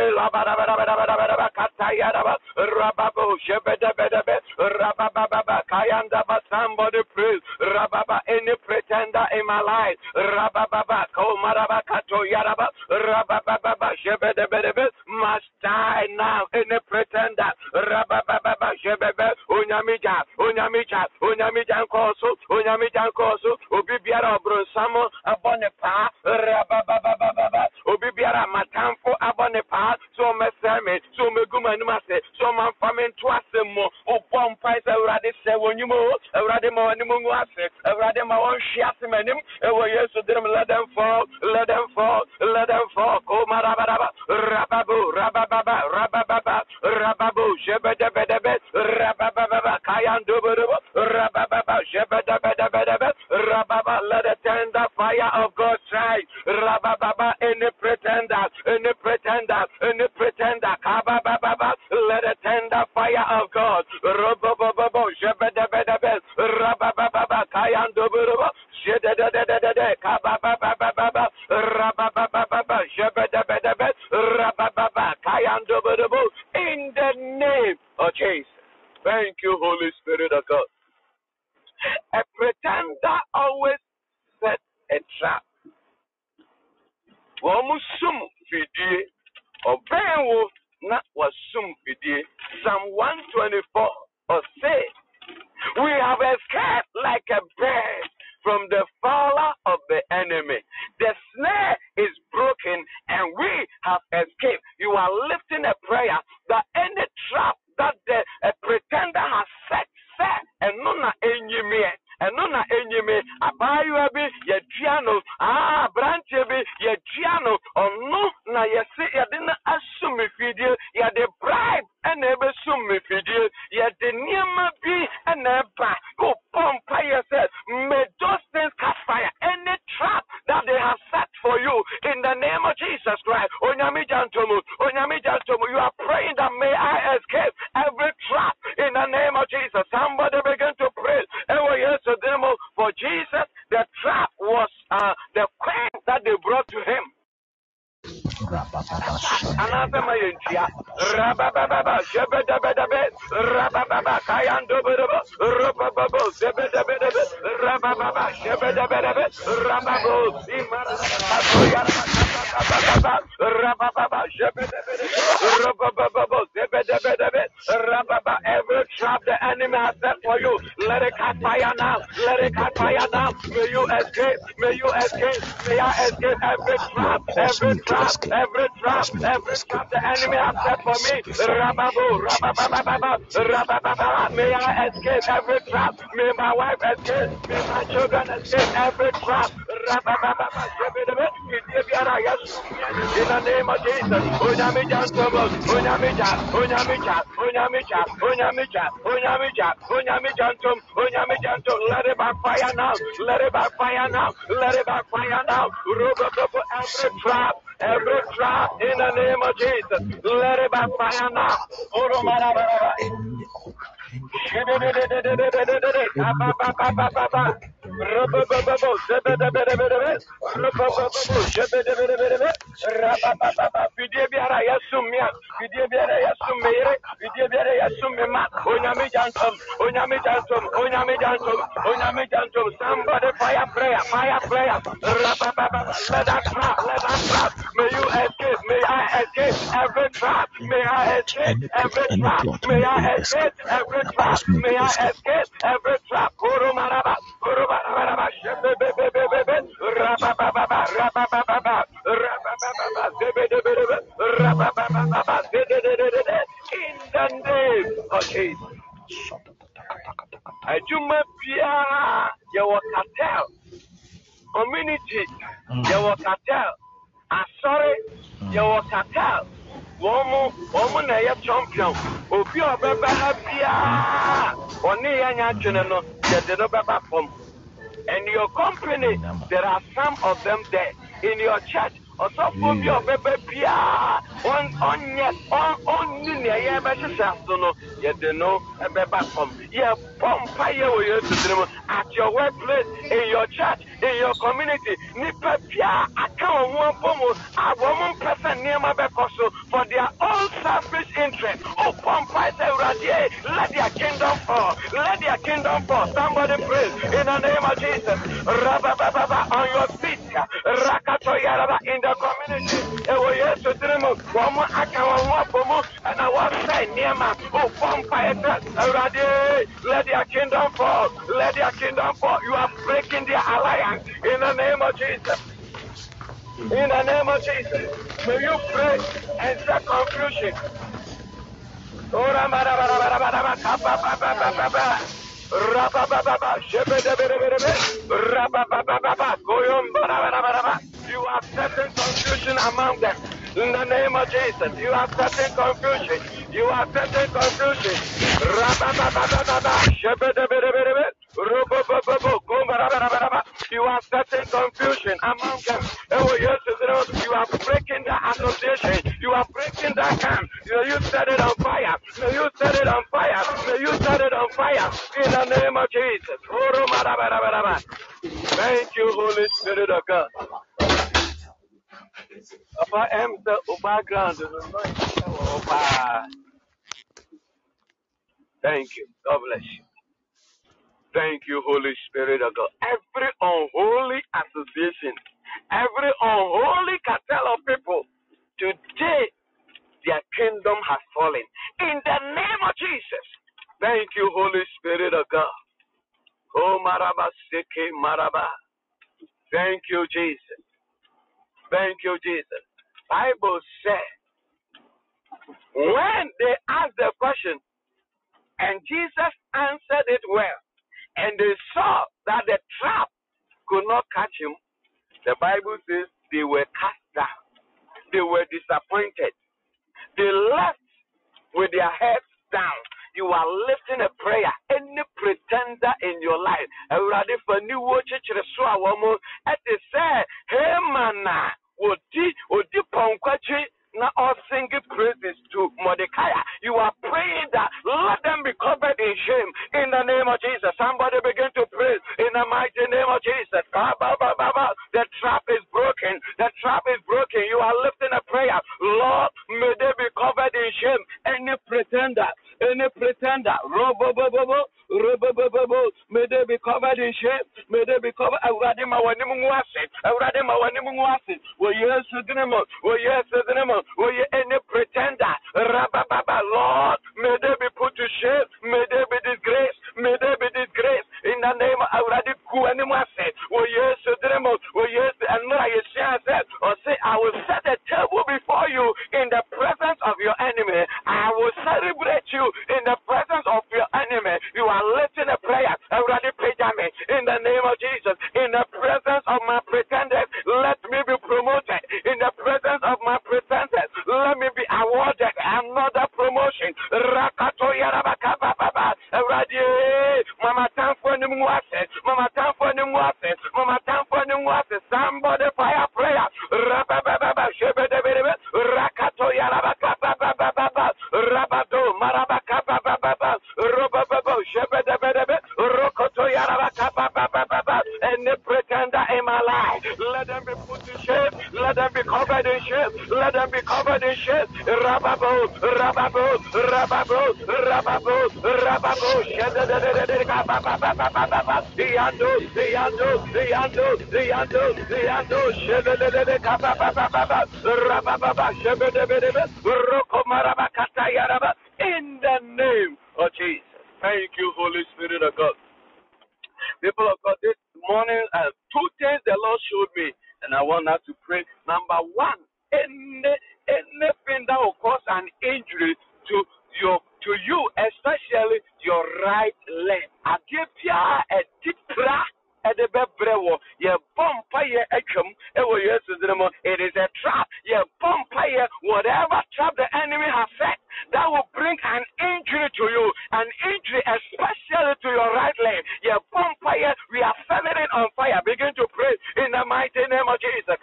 yelababa, katayaraba, rababo, shebedebedebe, rabababa, kayandaba, somebody praise, rababa, any pretender in my life, rabababa, komaraba, katoyaraba, rabababa, shebedebedebe, must die now, any pretender, rabababa, shebebe, unyamija, unyamija, unyamija nkoso, unyamija nkoso, ubibiara obronsamo, abonepa, rabababa, ubibiara matamfo, abonepa, so meseme, so megumanumase, so manfamen tuasemo, upon price, already say when you move, already more animal asset, already my own shiasimanim, and we used to them, let them fall, let them fall, let them fall, oh marababa, rababu, rabababa, rabababa, rababu, jebedebedebe, rabababa, kayanduburubu, rabababa, jebedebedebe, rababa, let the tender fire of God shine, rabababa, any pretender, any pretender, any pretender, kabababa, let the tender fire of God, rabababa, jebedebedebe, rabababa, kayanduburubu, jededededede, kabababa, rabababa, jebedebedebe, rabababa, kayanduburubu, in the name of Jesus. Thank you, Holy Spirit of God. A pretender always set a trap. Wamusum fidie, obenwo na wasum fidie. Psalm one twenty-four or say, we have escaped like a bird from the fowler of the enemy. The snare is broken and we have escaped Abayu be Yadiano, ah, branche be Yadiano, or no, na yasi Yadina assume if you do, ya the bribe and never assume if you do, ya the Nima be and never go pump yourself. May those things catch fire. Any trap that they have set for you in the name of Jesus Christ. Onyami Jantomu, Onyami Jantomu, you are praying that may I escape every trap in the name of Jesus. Somebody begin to pray. For Jesus, the trap was uh, the queen that they brought to him. Another Mayantia, Rabababa, Jebedabedabed, Rabababa, Kayandobedaba, Rabababo, Zebedabedabed, Rabababa, Jebedabedabed, Rababo, Rabababa, Jebedabedabed, Rabababo, Zebedabedabed, Rababa, every trap the enemy has set for you, let it catch fire now, let it catch fire now, may you escape, may you escape, may I escape every trap, every trap, every trap, every trap the enemy has set for me. Rababu, rabababa, rabababa. May I escape every trap. May my wife escape. May my children escape every trap. Rabababa, in the name of Jesus. Onyamija, Onyamija, Onyamija, Onyamija, Onyamija, Onyamija, Onyamija, Onyamija. Let it backfire now. Let it backfire now. Let it backfire now. Every trap. Every trap in the name of Jesus. Let it backfire now. Somebody fire prayer, fire prayer. Let that trap, let that trap. May you escape, may I escape every trap, may I escape every trap, may I escape every trap, may I escape every trap. Kurumaraba, Kurumaraba, Shebebebebebe, Rabababa, Rabababa, Rabababa, Rabababa, in the name of Jesus. Ajuma Pia, your cartel, community, your cartel. Asore, your cartel. Woman, woman, a champion. Obi Obeba Habia. Only Yanya Chunano, Yadababa Pom. And your company, there are some of them there. In your church, also from your baby, on on yet on on near Yabashasono, yet they know a baby from yeah, Pompire at your workplace, in your church, in your community, Nipapia, account one pomo, a woman person near my Becoso for their own selfish interest. Oh, Pompire, let their kingdom fall, let their kingdom fall. Somebody pray in the name of Jesus. Rabababa on your feet, Rakatoyaraba in the community. Ewo Yesu dirimu, womu aka womu apomu, and I was saying Niema, oh Pompire, let their kingdom fall, let their kingdom fall. You are breaking their alliance in the name of Jesus. In the name of Jesus, may you pray and set confusion. Rabababa, Rabababa, you are setting confusion among them. In the name of Jesus, you are setting confusion. You are setting confusion. Rabababa, you are setting confusion among them. You are breaking the association. You are breaking that camp. You set it on fire. You set it on fire. You set it on fire. In the name of Jesus. Thank you, Holy Spirit of God. Papa M the background. Thank you. God bless you. Thank you, Holy Spirit of God. Every unholy association, every unholy cartel of people, today their kingdom has fallen. In the name of Jesus. Thank you, Holy Spirit of God. Oh, Maraba Seke Maraba. Thank you, Jesus. Thank you, Jesus. Bible said, when they asked the question, and Jesus answered it well, and they saw that the trap could not catch him. The Bible says they were cast down. They were disappointed. They left with their heads down. You are lifting a prayer. Any pretender in your life, ready for new watch, at the say, hey man, odi odi ponkwachi na all singing praises to Mordecai. You are praying that let them be covered in shame in the name of Jesus. Somebody begin to pray in the mighty name of Jesus. The trap is broken. The trap is broken. You are lifting a prayer. Lord, may they be covered in shame. Any pretender, any pretender, robo bobo robo bobo, may they be covered in shame. May they be covered. Awradima wanimuwase. Awradima wanimuwase. Wo yesu dinemo. Wo yesu dinemo. Wo ye any pretender. Rabababa, Lord, may they be put to shame. May they be disgraced. May they be disgraced in the name of Awradi Kuanimuwase. Wo yesu dinemo. Wo yesu anura yesha said, or say, I will set a table before you in the presence of your enemy. I will celebrate you in the presence of your enemy. You are lifting a prayer. Already Pejame, in the name of Jesus. In the presence of my pretenders, let me be promoted. In the presence of my pretenders, let me be awarded another promotion. Rakato Yarabakaba Baba. Already, Mama Tanfo Nimwase, Mama Tanfo Nimwase, Mama Tanfo Nimwase. Somebody fire prayer. Rabababa, Shebedebe, Rakato Yarabakaba Baba, Rabado, Marabakaba Baba, Robabo, Shebedebe, Rokoto Yarabakaba Baba, and the pretender in my life. Let them be put to shame. Let them be covered in shame. Let them be covered in shame. Rababo, Rababo, Rababo, Rababo, Rababo, Shebedebe, the Yando, the Yando, the Yando, the Yando, the Yando, Shebedebe, Rababa, Shebedebe, Rokomarabakata Yaraba, in the name of Jesus. Thank you, Holy Spirit of God. People of God, this morning, uh, two things the Lord showed me, and I want us to pray. Number one, any, anything that will cause an injury to your to you, especially your right leg. I give you a deep breath. It is a trap. Whatever trap the enemy has set, that will bring an injury to you, an injury especially to your right leg. We are setting it on fire. Begin to pray in the mighty name of Jesus.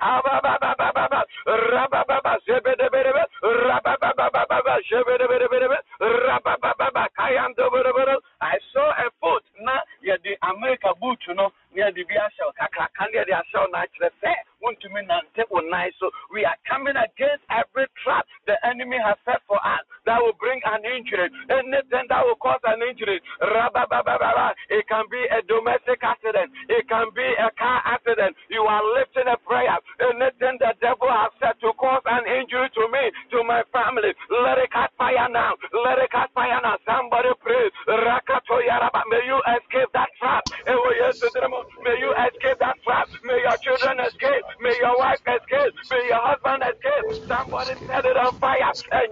I saw a foot. Now, yeah, the America boot, you know, near the Biashel, Kakakandia, the Ashel, natural fair. So we are coming against every trap the enemy has set for us that will bring an injury. Anything that will cause an injury. It can be a domestic accident. It can be a car accident. You are lifting a prayer. Anything the devil has set to cause an injury to me, to my family, let it catch fire now. Let it catch fire now. Somebody pray. May you escape that trap. May you escape that trap. May your children escape. May your wife escape. May your husband escape. Somebody set it on fire. Let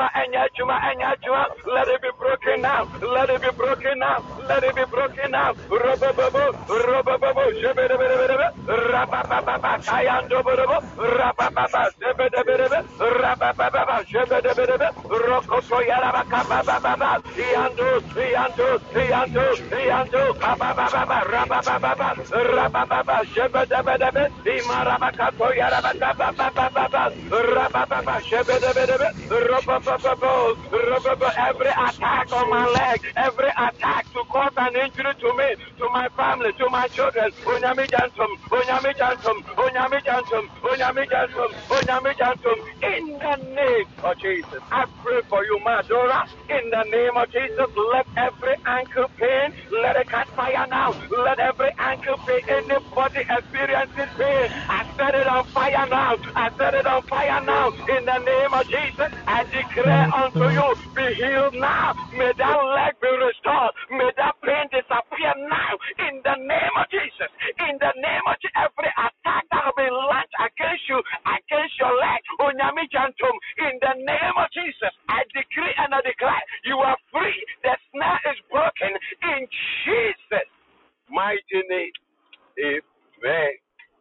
it be broken now. Let it be broken now. Let it be broken now. Rabababo, Rabababo, Shebedebedebe, Rabababa, Kayandobobo, Rabababa, Shebedebedebe, Rabababa, Shebedebedebe, Rokoto Yarabakababa, Iando, Iando, Iando, Iando, Kabababa, Rabababa, Rabababa, Shebedebedebe, Imarabakato Yarabakababa, Rabababa, Shebedebedebe, Rabababo, Rabababo, every attack on my leg, every attack to cause an injury to me, to my family, to my children, Onyami Jantum, Onyami Jantum, Onyami Jantum, Onyami Jantum, Onyami Jantum, in the name of Jesus. I pray for you, Madora, in the name of Jesus. Let every ankle pain, let it catch fire now. Let every ankle pain, anybody experiencing pain, I set it on fire now. I set it on fire now. In the name of Jesus, I declare unto you, be healed now. May that leg be restored. May that pain disappear now. In the name of Jesus. In the name of Jesus, every attack that has been launched against you, against your leg, Onyami Jantum, in the name of Jesus, I decree and I declare, you are free. The snare is broken in Jesus' mighty name. Amen.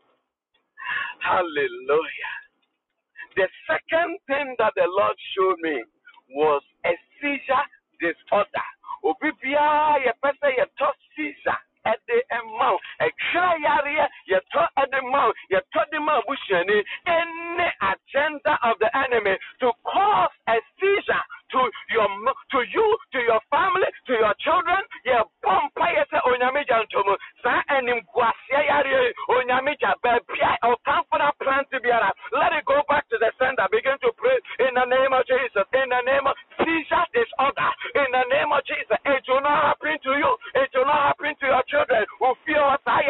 Hallelujah. The second thing that the Lord showed me was a seizure disorder. Obibia ye pese ye to seizure at the amount. A cry ye to at the mouth. Ye to the mouth bushani. Any agenda of the enemy to cause a seizure to your to you, to your family, to your children. Ye bompa ye se onyame jantomo. Sa enim kwasia yare onyame jabepia o kamfana plant biara. Let it go back to the sender. Begin to pray in the name of Jesus. In the name of seizure disorder. In the name of Jesus. It will not happen to you. It will not happen to your children who feel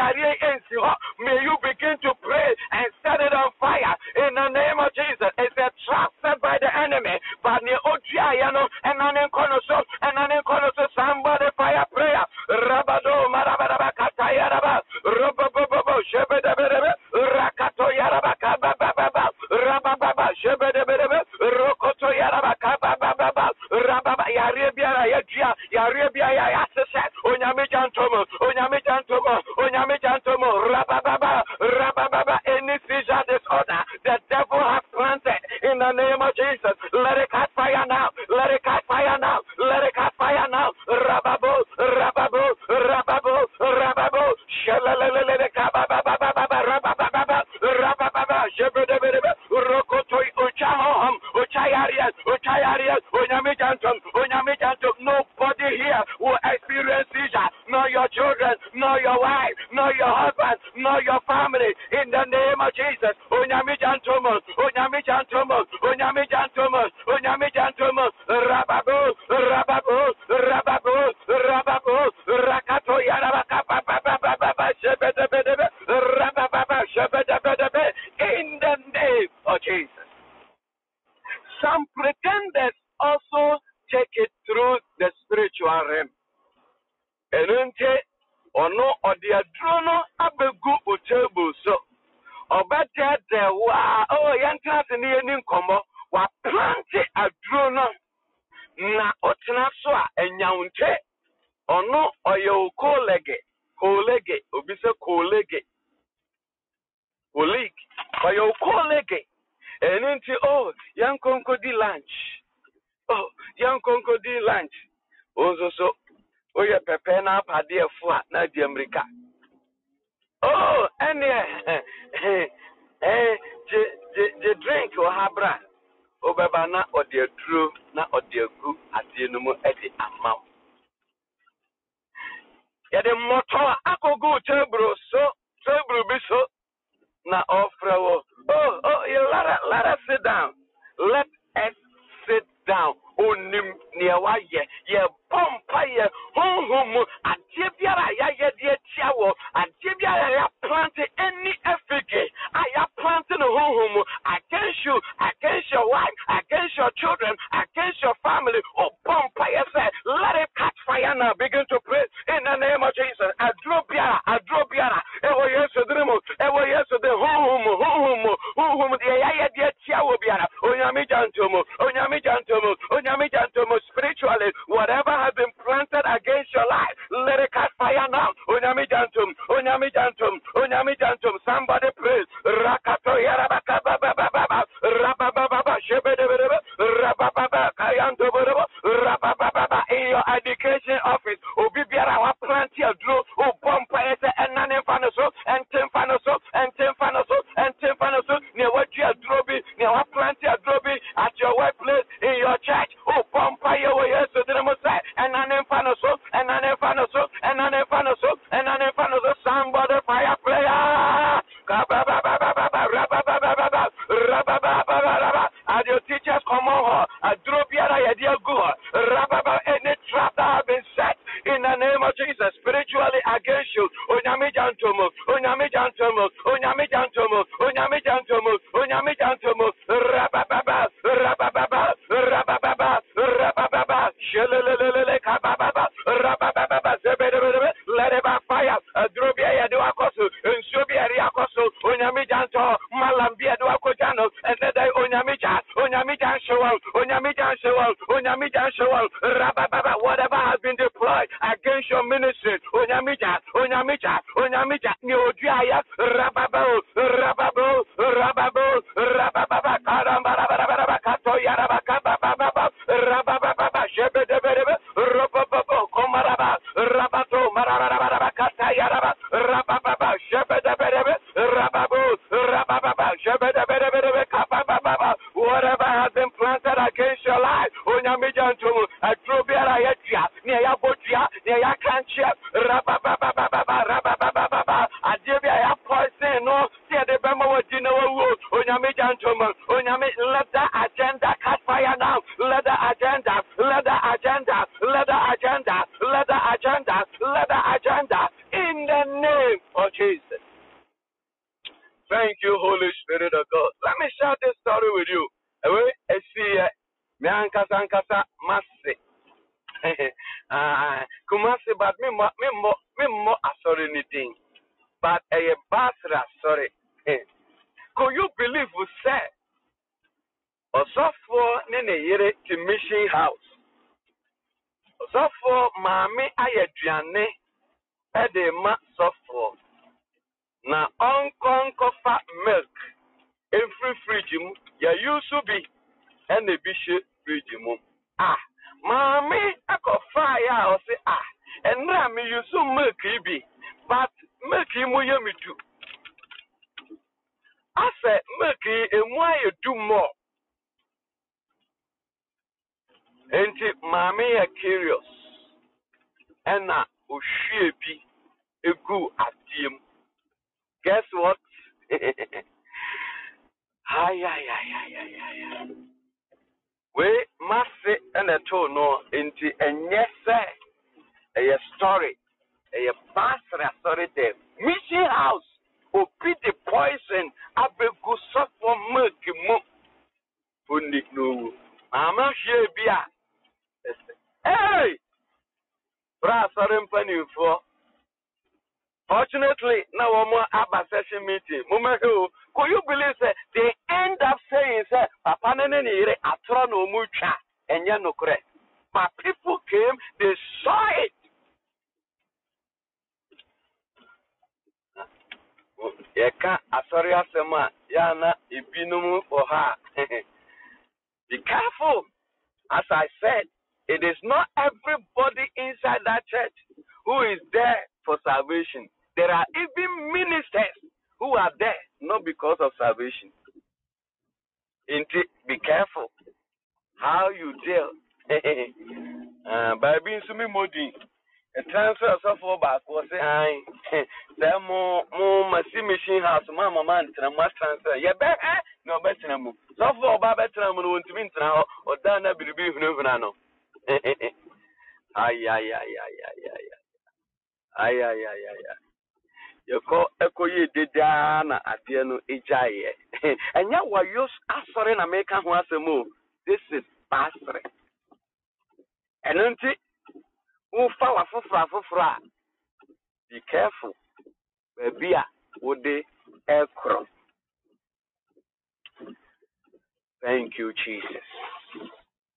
may you begin to pray and set it on fire in the name of Jesus. It's a trap set by the enemy. But near Ojiayano and Anenkonoso and Anenkonoso, somebody fire prayer. Rabado Marababa Katayaraba, Robobobo, Shebedebe, Rakato Yaraba Kababa, Rababa, Shebedebe, Rokoto Yaraba Kababa, Rababa Yarabia Yagia, Yarabia Yasset, Onyami Jantomo, Onyami Jantomo, Onyami Jantomo, Rababa, Rababa, any seizure disorder the devil has planted in the name of Jesus. Let it catch fire now. Let it catch fire now. Let it catch fire now. Rababo, Rababo, Rababo, Rababo, Shalalele, Kababa, Rababa, Rababa, Shebedebe, Rokoto, Uchahom, Uchayarias, Uchayarias, Onyamijantum, Onyamijantum. Nobody here will experience seizure, nor your children, nor your wife, nor your husband, nor your family. In the name of Jesus, Onyamijantum, Onyamijantum, Onyamijantum, Onyamijantum, Rababo, Rababo, Rababo, Rababo, Rakato Yarabaka, Shebedebe, Rababa, Shebedebe, in the name of Jesus. Some pretenders also take it through the spiritual realm. Enunte ono odiadrono abegu utable so obete de wa oh yantra se ne ni nkomo wa plant adrono na otena so a enyaunte ono oyo kolege kolege obise kolege colleague oyo kolege enunte oh yankonko di lunch oh yankonko di lunch ozo so oye pepe na apade efu a na di America. Oh, and eh eh the drink or habra obeba na ode aduro na ode agu ade no mu e di amount. Ya de motor akogu tebro so tebro bi so na ofra wo. Oh, oh, you let us, let us sit down. Let us sit down. Onim newa ye ye pompa ye honhom adiebiara ya ye de tiawo adiebiara ya plant any effigy aya plant no honhom against you, against your wife, against your children, against your family. Oh pompa ye say let it catch fire now. Begin to pray in the name of Jesus. Adrobiara adrobiara ewo yeso dremo ewo yeso de honhom honhom honhom de ya ye de tiawo biara onyame jantomo onyame jantomo spiritually, whatever has been planted against your life, let it catch fire now. Onyami jantum, onyami jantum, onyami jantum. Somebody praise. Rakato yarabaka baba baba, rababa shebedebe, rababa kayanto baba, rababa in your education office. Obibiara wa planti adro, o pompa ese enane fanoso, and ten fanoso, and ten fanoso, and ten fanoso. Ne waji adrobi, ne wa planti adrobi at your workplace, in your church. Oh, pompa yo yeso dinamo say, and an infanoso, and an infanoso, and an infanoso, and an infanoso. Somebody fire player. As your teachers come on, a dropiara yadia go, rababa any trap that have been set in the name of Jesus, spiritually against you. Onyami jantomo, onyami jantomo, onyami jantomo, onyami jantomo, onyami jantomo, rababa, rababa, rababa, rababa, shelelelele kababa, rababa, zebedebe, let it fire, a drobia yadua kosu, and shobia riakosu, onyami janto, malambia dua kojano, and then onyami jan, onyami jan shawal, onyami jan shawal, onyami jan shawal, rababa, whatever has been deployed against your ministry, onyami jan, onyami jan, onyami jan, ni odia rababo, rababo, rababo, rababa, karamba, kato yaraba, kababa, rababa, shebedebedebe, rababo, komaraba, rabato, maraba, kata yaraba, rababa, shebedebedebe, rababo, rababa, shebedebedebe, kababa, whatever has been planted against your life, onyamijantumu, atrobiara yetia, neya botia, neya kanchia, rababa, rababa, adebia ya poison, no, see the bema wajina wo, onyamijantumu, onyami, let that agenda catch fire now, let the agenda, let the agenda, let the agenda, let the agenda, let the agenda, in the name of Jesus. Thank you, Holy Spirit of God. Let me share this story with you. I see me ankasa ankasa masi. Kumasi, but me mo me mo me mo asori anything. But a basra sorry. Could you believe we said? Also for nene yere to mission house. Also for mami ayedwane edema sofo. Na onkon kofa milk. Every fridge mu ya used to be and the bishop fridge mu. Ah, mommy, I got fire or say ah, and Rami you so milk be, but milk mu ya me too. I said milk and why you do more. And mommy are curious. And now she be a good at him. Guess what? Hi, hi, hi, hi, hi, hi. We must say and a tone no into and yes, sir, a story, a pastor story there. Mission house, who beat the poison, I be good soft for milk, who need no. I'm not sure, Bia. Hey, brass are in for. Fortunately, now one more Abba session meeting. Could you believe that they end up saying, "Sir, Papa Nene atrono mucha and ya no correct." But people came, they saw it. Yeka asori asema yana ibinumu for her. Be careful. As I said, it is not everybody inside that church who is there for salvation. There are even ministers who are there not because of salvation. Be careful how you deal. By being sumi modi, a transfer of software back was saying, "There more more machine machine house, mamma man, and must transfer. Yeah, better no better than move. Software better than want to win now or done a bit of no. Ay, ay, ay, ay, ay, ay, ay, ay, ay, ay, ay. You call Echo ye Dana at the end of Ejaye. And yet, what you are sorry, and American who has a move. This is pastor. And until who fall for fra for fra. Be careful. Baby, would they aircraft? Thank you, Jesus.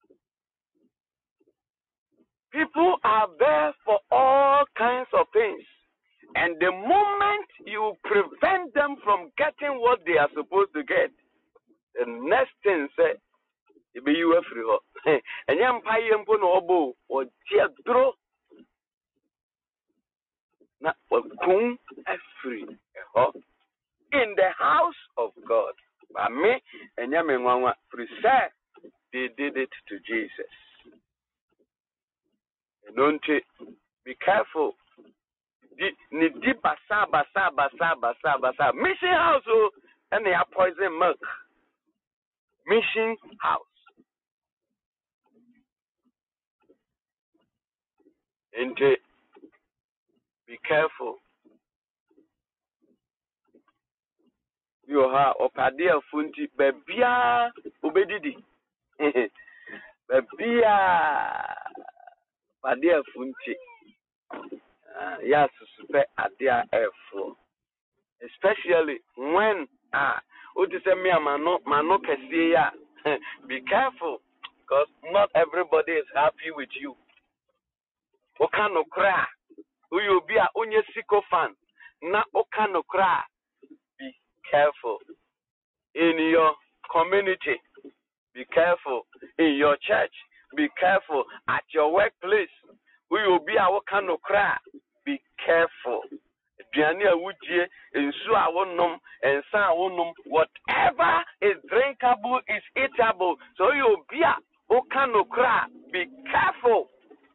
People are there for all kinds of things. And the moment you prevent them from getting what they are supposed to get, the next thing say, it be you free. And yam pay yam no obo or tia dro na kum free in the house of God. But me and yam nwanwa free say they did it to Jesus. And don't be careful. Ni di basa basa basa basa basa mission house oh and they are poison milk. Mission house. And be careful. You have opadia funti bebia ubedidi. Bebia padia funti. Yes, super adia airflow. Especially when ah utisemi mano mano kesiya. Be careful because not everybody is happy with you. Okano cry. Who you be a onye siko fan. Na okano cry. careful. In your community, be careful. In your church, be careful. At your workplace, we will be our kind of cry. Be careful. Whatever is drinkable is eatable. So you will be our kind of cry. Be careful.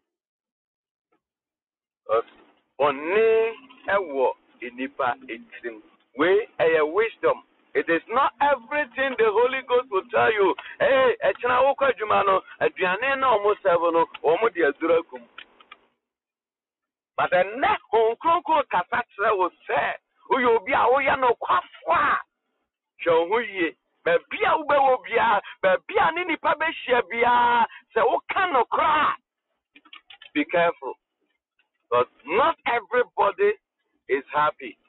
Only a inipa etim. We a wisdom. It is not everything the Holy Ghost will tell you. Hey, echina woko jumano, aduane na omo sevono, omo di azurakum. But the next konkronko kasatra will say, uyo bi a oya no kwafwa. Show hu ye. Be bia ube wo bia, be bia ni nipa be hia bia, se wo kan no kra. Be careful. But not everybody is happy.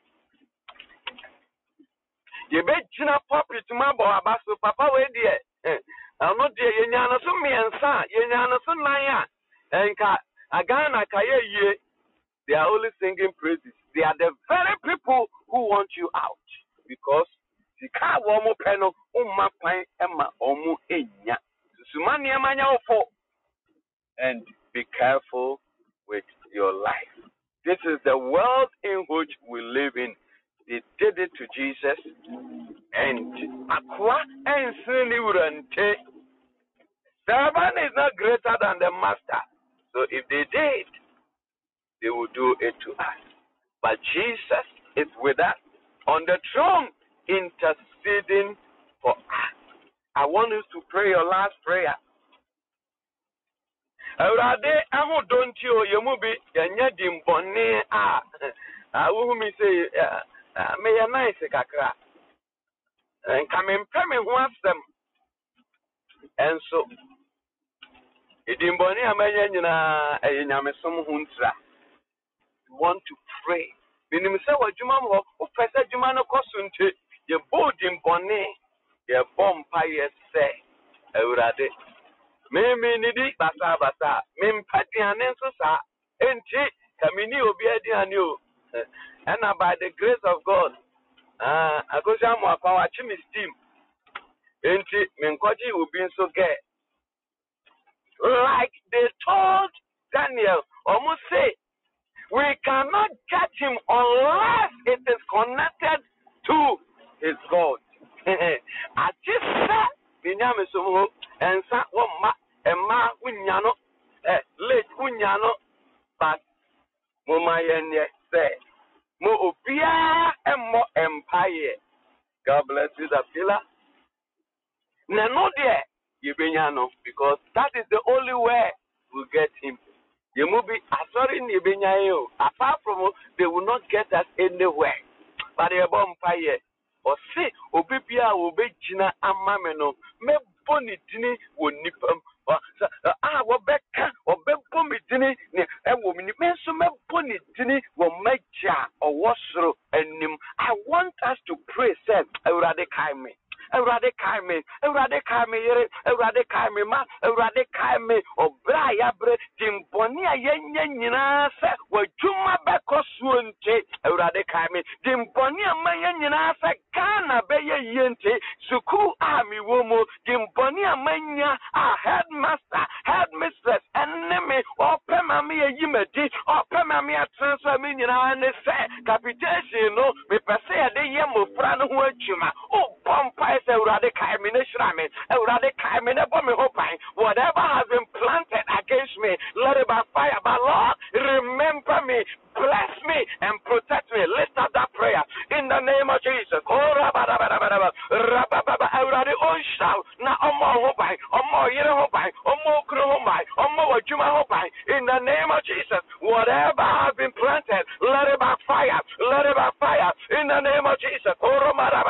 You bet China puppy to my boy, Basso Papa, where dear. I'm not dear, Yana, so me and son, Yana, so Naya, and Agana Kaya ye. They are only singing praises. They are the very people who want you out because the car womo peno, umma pine, Emma, omu enya. Sumania mania ofo. And be careful with your life. This is the world in which we live in. They did it to Jesus, and Aqua and Siniurante. Servant is not greater than the master. So if they did, they will do it to us. But Jesus is with us on the throne, interceding for us. I want you to pray your last prayer. Awurade aho don'tio yemubi yanya dimbone a awu mi say me ya nice kakra nka me mpɛ me ho asɛm enso dimbone amanya nyina ɛyɛ nyamesom ho ntra. You want to pray minim sɛ wadwuma mo o pɛsɛ dwuma no kɔso nte ye bo dimbone ye bompa ye sɛ Awurade me me nidi basa basa me mpadiane nso sa enti kamini obi adiane o and by the grace of God ah agoja mo akwa wachi me steam enti me nkoji obi nso get like they told Daniel almost say we cannot catch him unless it is connected to his God. I just said binyame somo ensa wo ma ema unya no eh late unya no but mo ma yenye say mo obia emmo empire. God bless you the pillar na no there you benya no because that is the only way we get him. You will be sorry ni benya yo apart from they will not get us anywhere but the empire or say obibia obejina amame no me boni dini wo nipam ah wo beka wo bebo mi dini ne e wo mi me so me boni dini wo maja owosoro anim. I want us to pray say Awurade kai me Awurade kai me Awurade kai me yere Awurade kai me ma Awurade kai me obra ya bre dimboni ayenya nyina se wadwuma bekoso nte Awurade kai me dimboni amanya nyina se kana beye yente suku ami womo dimboni amanya a headmaster headmistress enemy open mama yimedi open mama transfer me nyina ne se capitation no me pese ya de yemo fra no ho adwuma o bompa se Awurade kai me ne shira me Awurade kai me ne bo me hopan whatever has been planted against me let it backfire but Lord remember me bless me and protect me. Lift up that prayer in the name of Jesus. Oh rabba Awurade on shout na omo hopan omo yere hopan omo kro hopan omo wadwuma hopan in the name of Jesus. Whatever has been planted let it backfire let it backfire in the name of Jesus. Oh rabba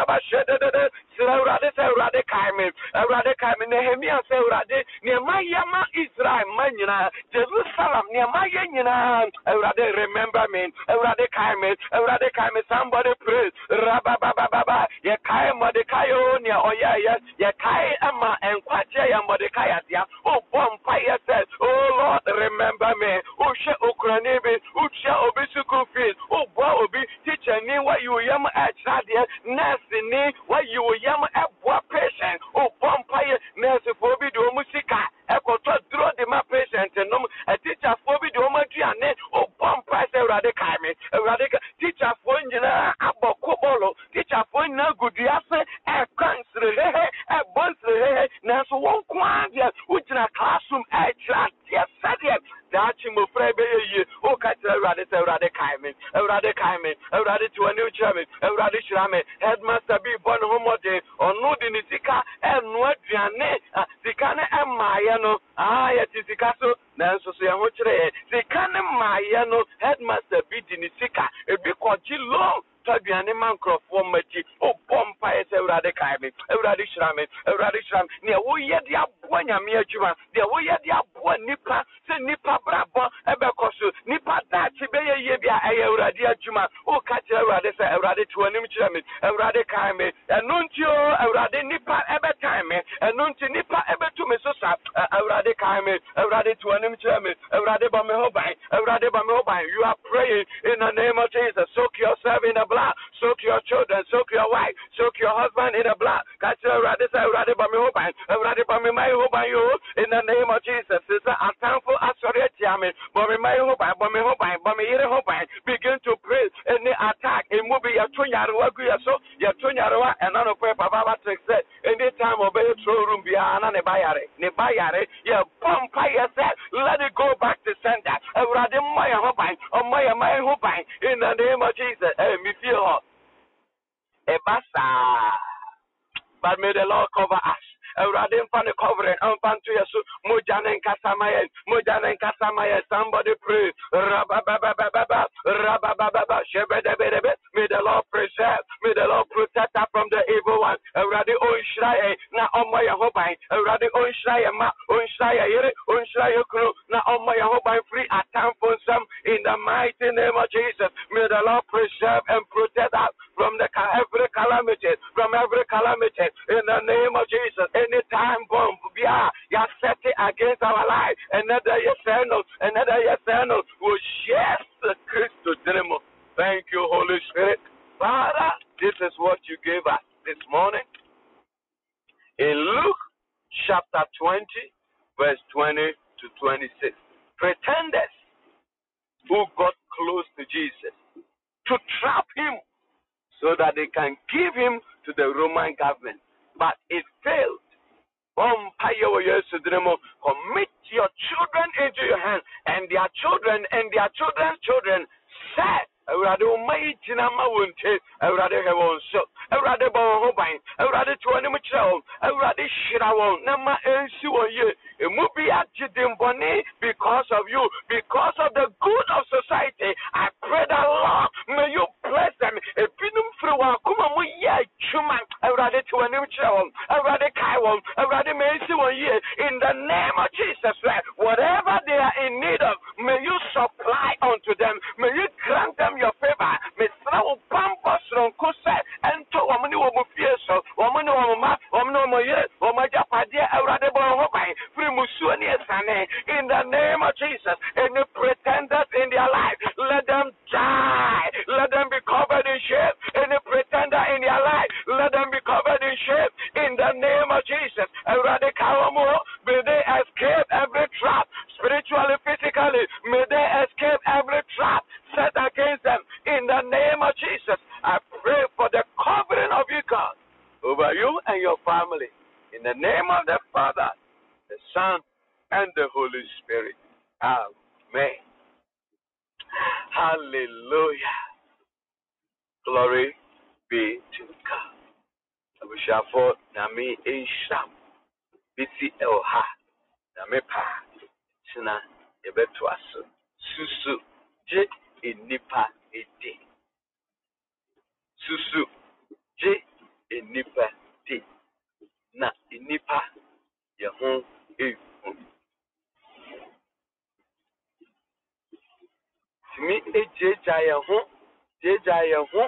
Awurade say Awurade kai me Awurade kai me Nehemia say Awurade Nehemia ma Israel manyina Jerusalem Nehemia nyina Awurade remember me Awurade kai me Awurade kai me somebody pray rabba baba baba ye kai Mordecai o nia oya yes ye kai ama enkwache ya Mordecai adia o bompa ye says oh Lord remember me o she okrani be o she obi school fees o bo obi teacher ni wa you yam at Sadia, Nassini, what you were yam at what patient, oh, Pompire, Nurse for video musica, Echo draw the my patient, and no, a teacher for video Madiane, oh, Pompire, Radicame, a radical teacher for Nina, Abo Cobolo, teacher for no good yasse, a country, a bunch, Nasso won't quantia, which in a classroom, a chat, yes, Sadia. Dachi mo frebe ye o ka tell rade say rade kaime e rade kaime e rade to a new chairman e rade shrame headmaster be born homode onu di ni sika enu aduane sika ne emaye no ah ye ti sika so na nso so ye ho kire sika ne maye no headmaster be di ni sika e bi koji loan taduane mankrofo maji o pompa e say rade kaime e rade shrame e rade shrame ne wo ye di aboa nyame adwuma de wo ye di aboa nipa se nipa brabo ebe koso nipa dachi be ye ye bia eye urade adwuma o ka kire urade se urade to anim kire me urade kan me enu nti o urade nipa ebe time me enu nti nipa ebe to me so sa urade kan me urade to anim kire me urade ba me ho ban urade ba me ho ban. You are praying in the name of Jesus. Soak yourself in the blood, soak your children, soak your wife, soak your husband in the blood. Ka kire urade se urade ba me ho ban urade ba me mai ho ban yo in the name of Jesus. Is a thankful asori tiame but me mai ho ban but me ho ban but me yere ho ban. Begin to pray any attack it will be ya tonyarwa gu ya so ya tonyarwa and no pray baba text said anytime obey throw room bia na ne bayare ne bayare ya pompa ya said let it go back to sender urade mai ho ban o mai mai ho ban in the name of Jesus. Eh me feel e basa but may the Lord cover us. Everybody fan the covering, and fan to yesu. Mojana Kasamayan, Mojana Kasamayan. Somebody pray. Rabababababa, Rababababa, Shebedebedebe. May the Lord preserve, may the Lord protect us from the evil one. Everybody on Shrai, na on my hobby. Everybody on Shrai, ma on Shrai, on Shrai crew, na on my hobby free at time for some in the mighty name of Jesus. May the Lord preserve and protect us from the every calamity, from every calamity in the name of Jesus. Anytime bomb yeah, you set it against our life, another yesterday, another yesterday will share the Christ demo. Thank you, Holy Spirit. Father, this is what you gave us this morning. In Luke chapter twenty, verse twenty to twenty-six. Pretenders who got close to Jesus to trap him so that they can give him to the Roman government. But it failed. Commit your children into your hand, and their children and their children's children said, Eurade Almighty Nama Wunte, Eurade Heaven, so Eurade Bohobain, Eurade Tuanimucho, Eurade Shirawon, Nama Ensuo ye, a movie at Jidimboni because of you, because of the good of society. I pray that Lord, may you bless them. A pinum through our Kumamuya Chuman, Eurade Tuanimucho, Eurade Kaiwon, Eurade Mensuo ye, in the name of Jesus, whatever they are in need of, may you supply unto them, may you grant them your favor. May Slow Pampas from Kusa and to Wamani Wamufieso, Wamani Wama, Wamanoye, Wamajapadia, Euradebo Hobai, Frimusuani Sane, in the name of Jesus. Any pretenders in their life, let them die. Let them be covered in shame. Any pretender in their life, let them be covered in shame. In the name of Jesus. Euradekawamo, may they escape every trap, spiritually, physically, may they escape every trap set against them in the name of Jesus. I pray for the covering of you, God, over you and your family. In the name of the Father, the Son, and the Holy Spirit. Amen. Hallelujah. Glory be to God. I wish I for Nami Isham. Biti Elha. Nami Pa. Sina Ebetuasu. Susu. J. Enipa edi. Susu je enipa di. Na enipa yehon ehu. Timi ejeja yehon, jeja yehon.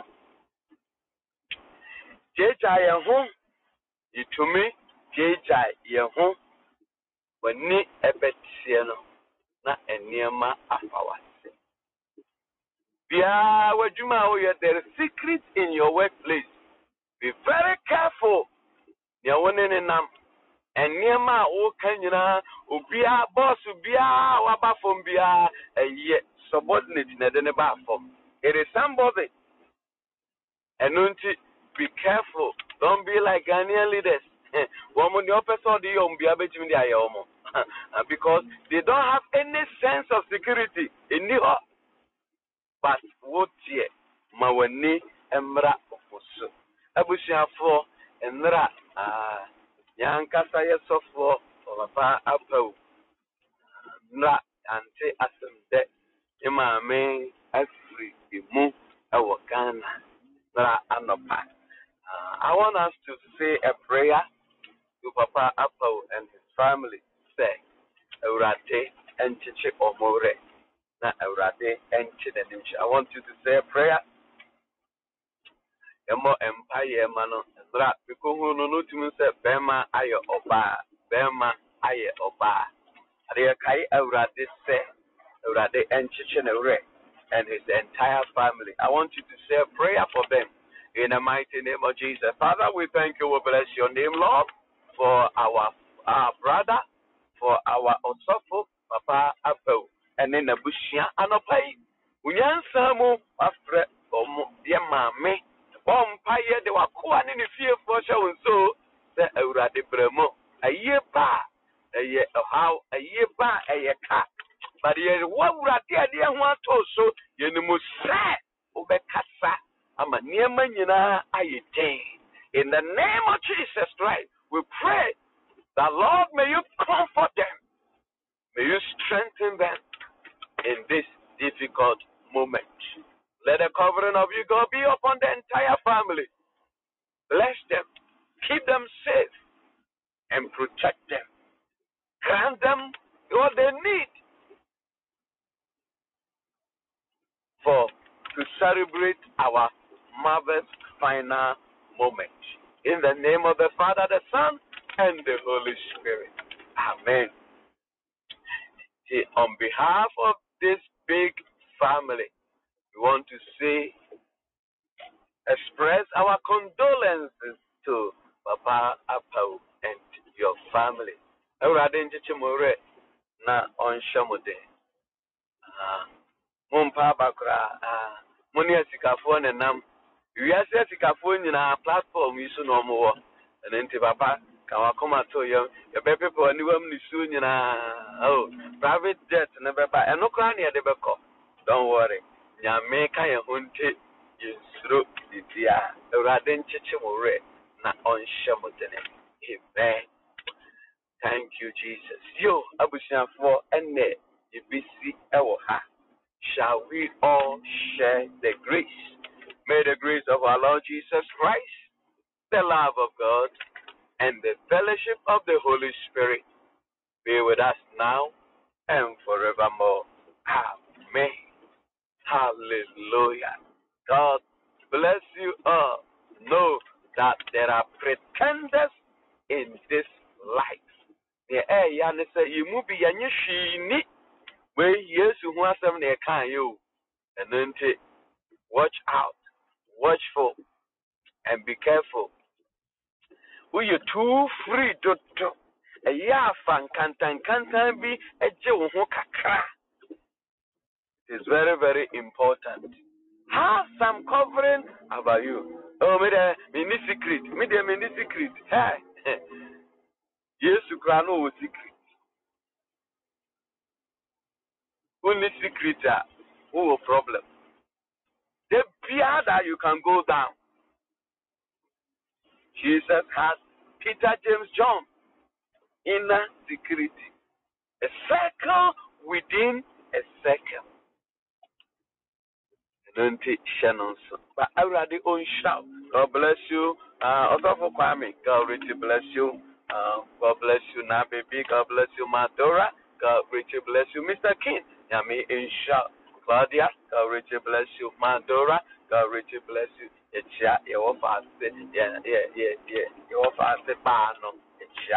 Jeja yehon. Itumi jeja yehon. Wani ebetieno na eniema afawa. Bia wajuma o there is secret in your workplace. Be very careful. Ya wone ne nam. Eniema o kanyina obia boss bia waba from bia eye subordinate na de ne ba from. It is somebody. Enunti, be careful. Don't be like Ghanaian leaders. Woman, the opposite the um be able to because they don't have any sense of security in the but what ye mawani emra ofoso abusia for enra ah yankasa yesofo papa apau nra ante asemde imame afri imu ewo Ghana nra anopa. I want us to say a prayer to Papa Apau and his family. Say, Eurate and Chichi Omore. Na Eurate and Chidenichi. I want you to say a prayer. Emo Empire Mano. Rap, because who know to me say, Bema Ayo Oba. Bema Aye Oba. Ariakai Eurate say, Eurate and Chichi and his entire family. I want you to say a prayer for them. In the mighty name of Jesus. Father, we thank you. We bless your name, Lord, for our, our brother, for our Osofo, Papa Apple, and in the Bushia, and a pay. Unyansamu, after dear mammy, bomb pie, they were quite in the fear for show and so, the Eurade Bremo, a year bar, a year how, a year bar, a year cat. But here, what would I dear one also, you must say, Obekasa. I'm a near man, you know, in the name of Jesus Christ, we pray that, Lord, may you comfort them, may you strengthen them in this difficult moment. Let the covering of you, God, be upon the entire family. Bless them, keep them safe, and protect them. Grant them what they need for to celebrate our mother's final moment. In the name of the Father, the Son, and the Holy Spirit. Amen. See, on behalf of this big family, we want to say, express our condolences to Papa Apau and your family. Na on Shamude. Mumpa Bakra, Munia Sikafon and Nam. We are Sikafon in our platform, you soon no more. And then Papa, come out to you. Your baby for a new one soon, you know. Private jet, never buy. And no crown near the Beko. Don't worry. Yamaka and Hunte is through the Dia. The Raden Chichimore, not on Shamutene. Amen. Thank you, Jesus. Yo, Abushan for and ne, you be see our heart. Shall we all share the grace? May the grace of our Lord Jesus Christ, the love of God, and the fellowship of the Holy Spirit be with us now and forevermore. Amen. Hallelujah. God bless you all. Know that there are pretenders in this life. The air, Yana say, you move be where yes, who has some near can you, and then watch out, watchful, and be careful. Who you too free to do a yafan cantan cantan be a joe kakra. It's very, very important. Have some covering about you. Oh, me the mini secret, me the mini secret. Hey, yes, you can know secret. Only secret are who problem. The fear that you can go down. Jesus has Peter, James, John, inner security. A circle within a circle. Don't take Shannon. But I already own shout. God bless you. Uh, also for Kwame, God richly bless you. Uh, God bless you, now, baby. God bless you, Madora. God richly bless you, Mister King. Yami in shout. Claudia, God richly bless you, Madora. God richly bless you. Yeah, yeah, yeah, yeah, yeah, yeah. You offer the bar, no, it's Shano.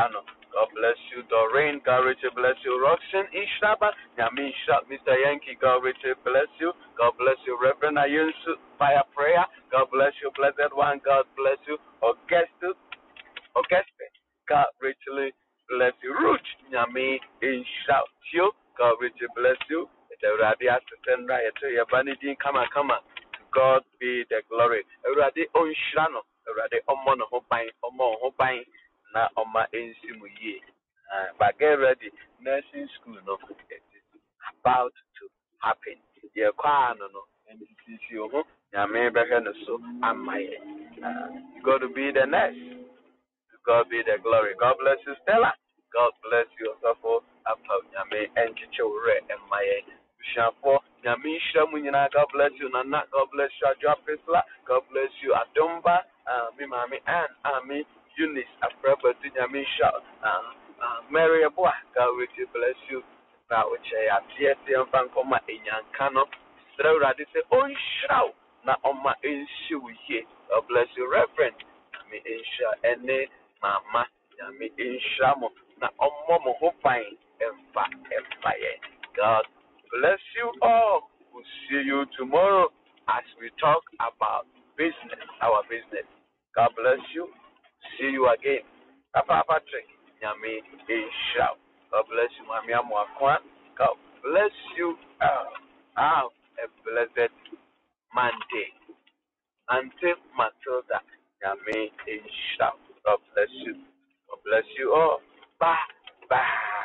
God bless you, Doreen. God richly bless you, Roxanne Ishraba. Yamin Shop, Mister Yankee. God richly bless you. God bless you, Reverend Ayunsu. Fire prayer. God bless you, blessed one. God bless you, Augustus. Augustus. God richly bless you, Ruth. Yamin Shout you. God richly bless you. The Radia Sitendra. Your vanity. Come on, come on. God be the glory. Erade Onshano. Erade Omono Hopain. Omo Hopain. Na Oma Ensimu Ye. But get ready. Nursing school, no, it is about to happen. You're quite no, and it is you. I may be so. I'm my. You got to be the nurse. God be the glory. God bless you, Stella. God bless you, Safo. Yame and Chichore and my Shampo. Yami Shamunina. God bless you, Nana. God bless you, Adrapisla. God bless you, Adomba. Me, Mammy, and Ami Eunice. Afreba Yamisha. Mary Aboa. God richly bless you. Now, which I have here, and Fankoma in Yankano. Stroud, I say, oh, shroud. Now, on my issue here. God bless you, Reverend. Me insha ene mama ya me insha mo na omo mo ho fan emfa emfa ye. God bless you all. We'll see you tomorrow as we talk about business, our business. God bless you. See you again. Papa Patrick, Yami insha. God bless you, Mami Amwakwa. God bless you. Uh, have a blessed Monday. Until Matilda, Yame, Insha. God bless you. God bless you all. Bye. Bye.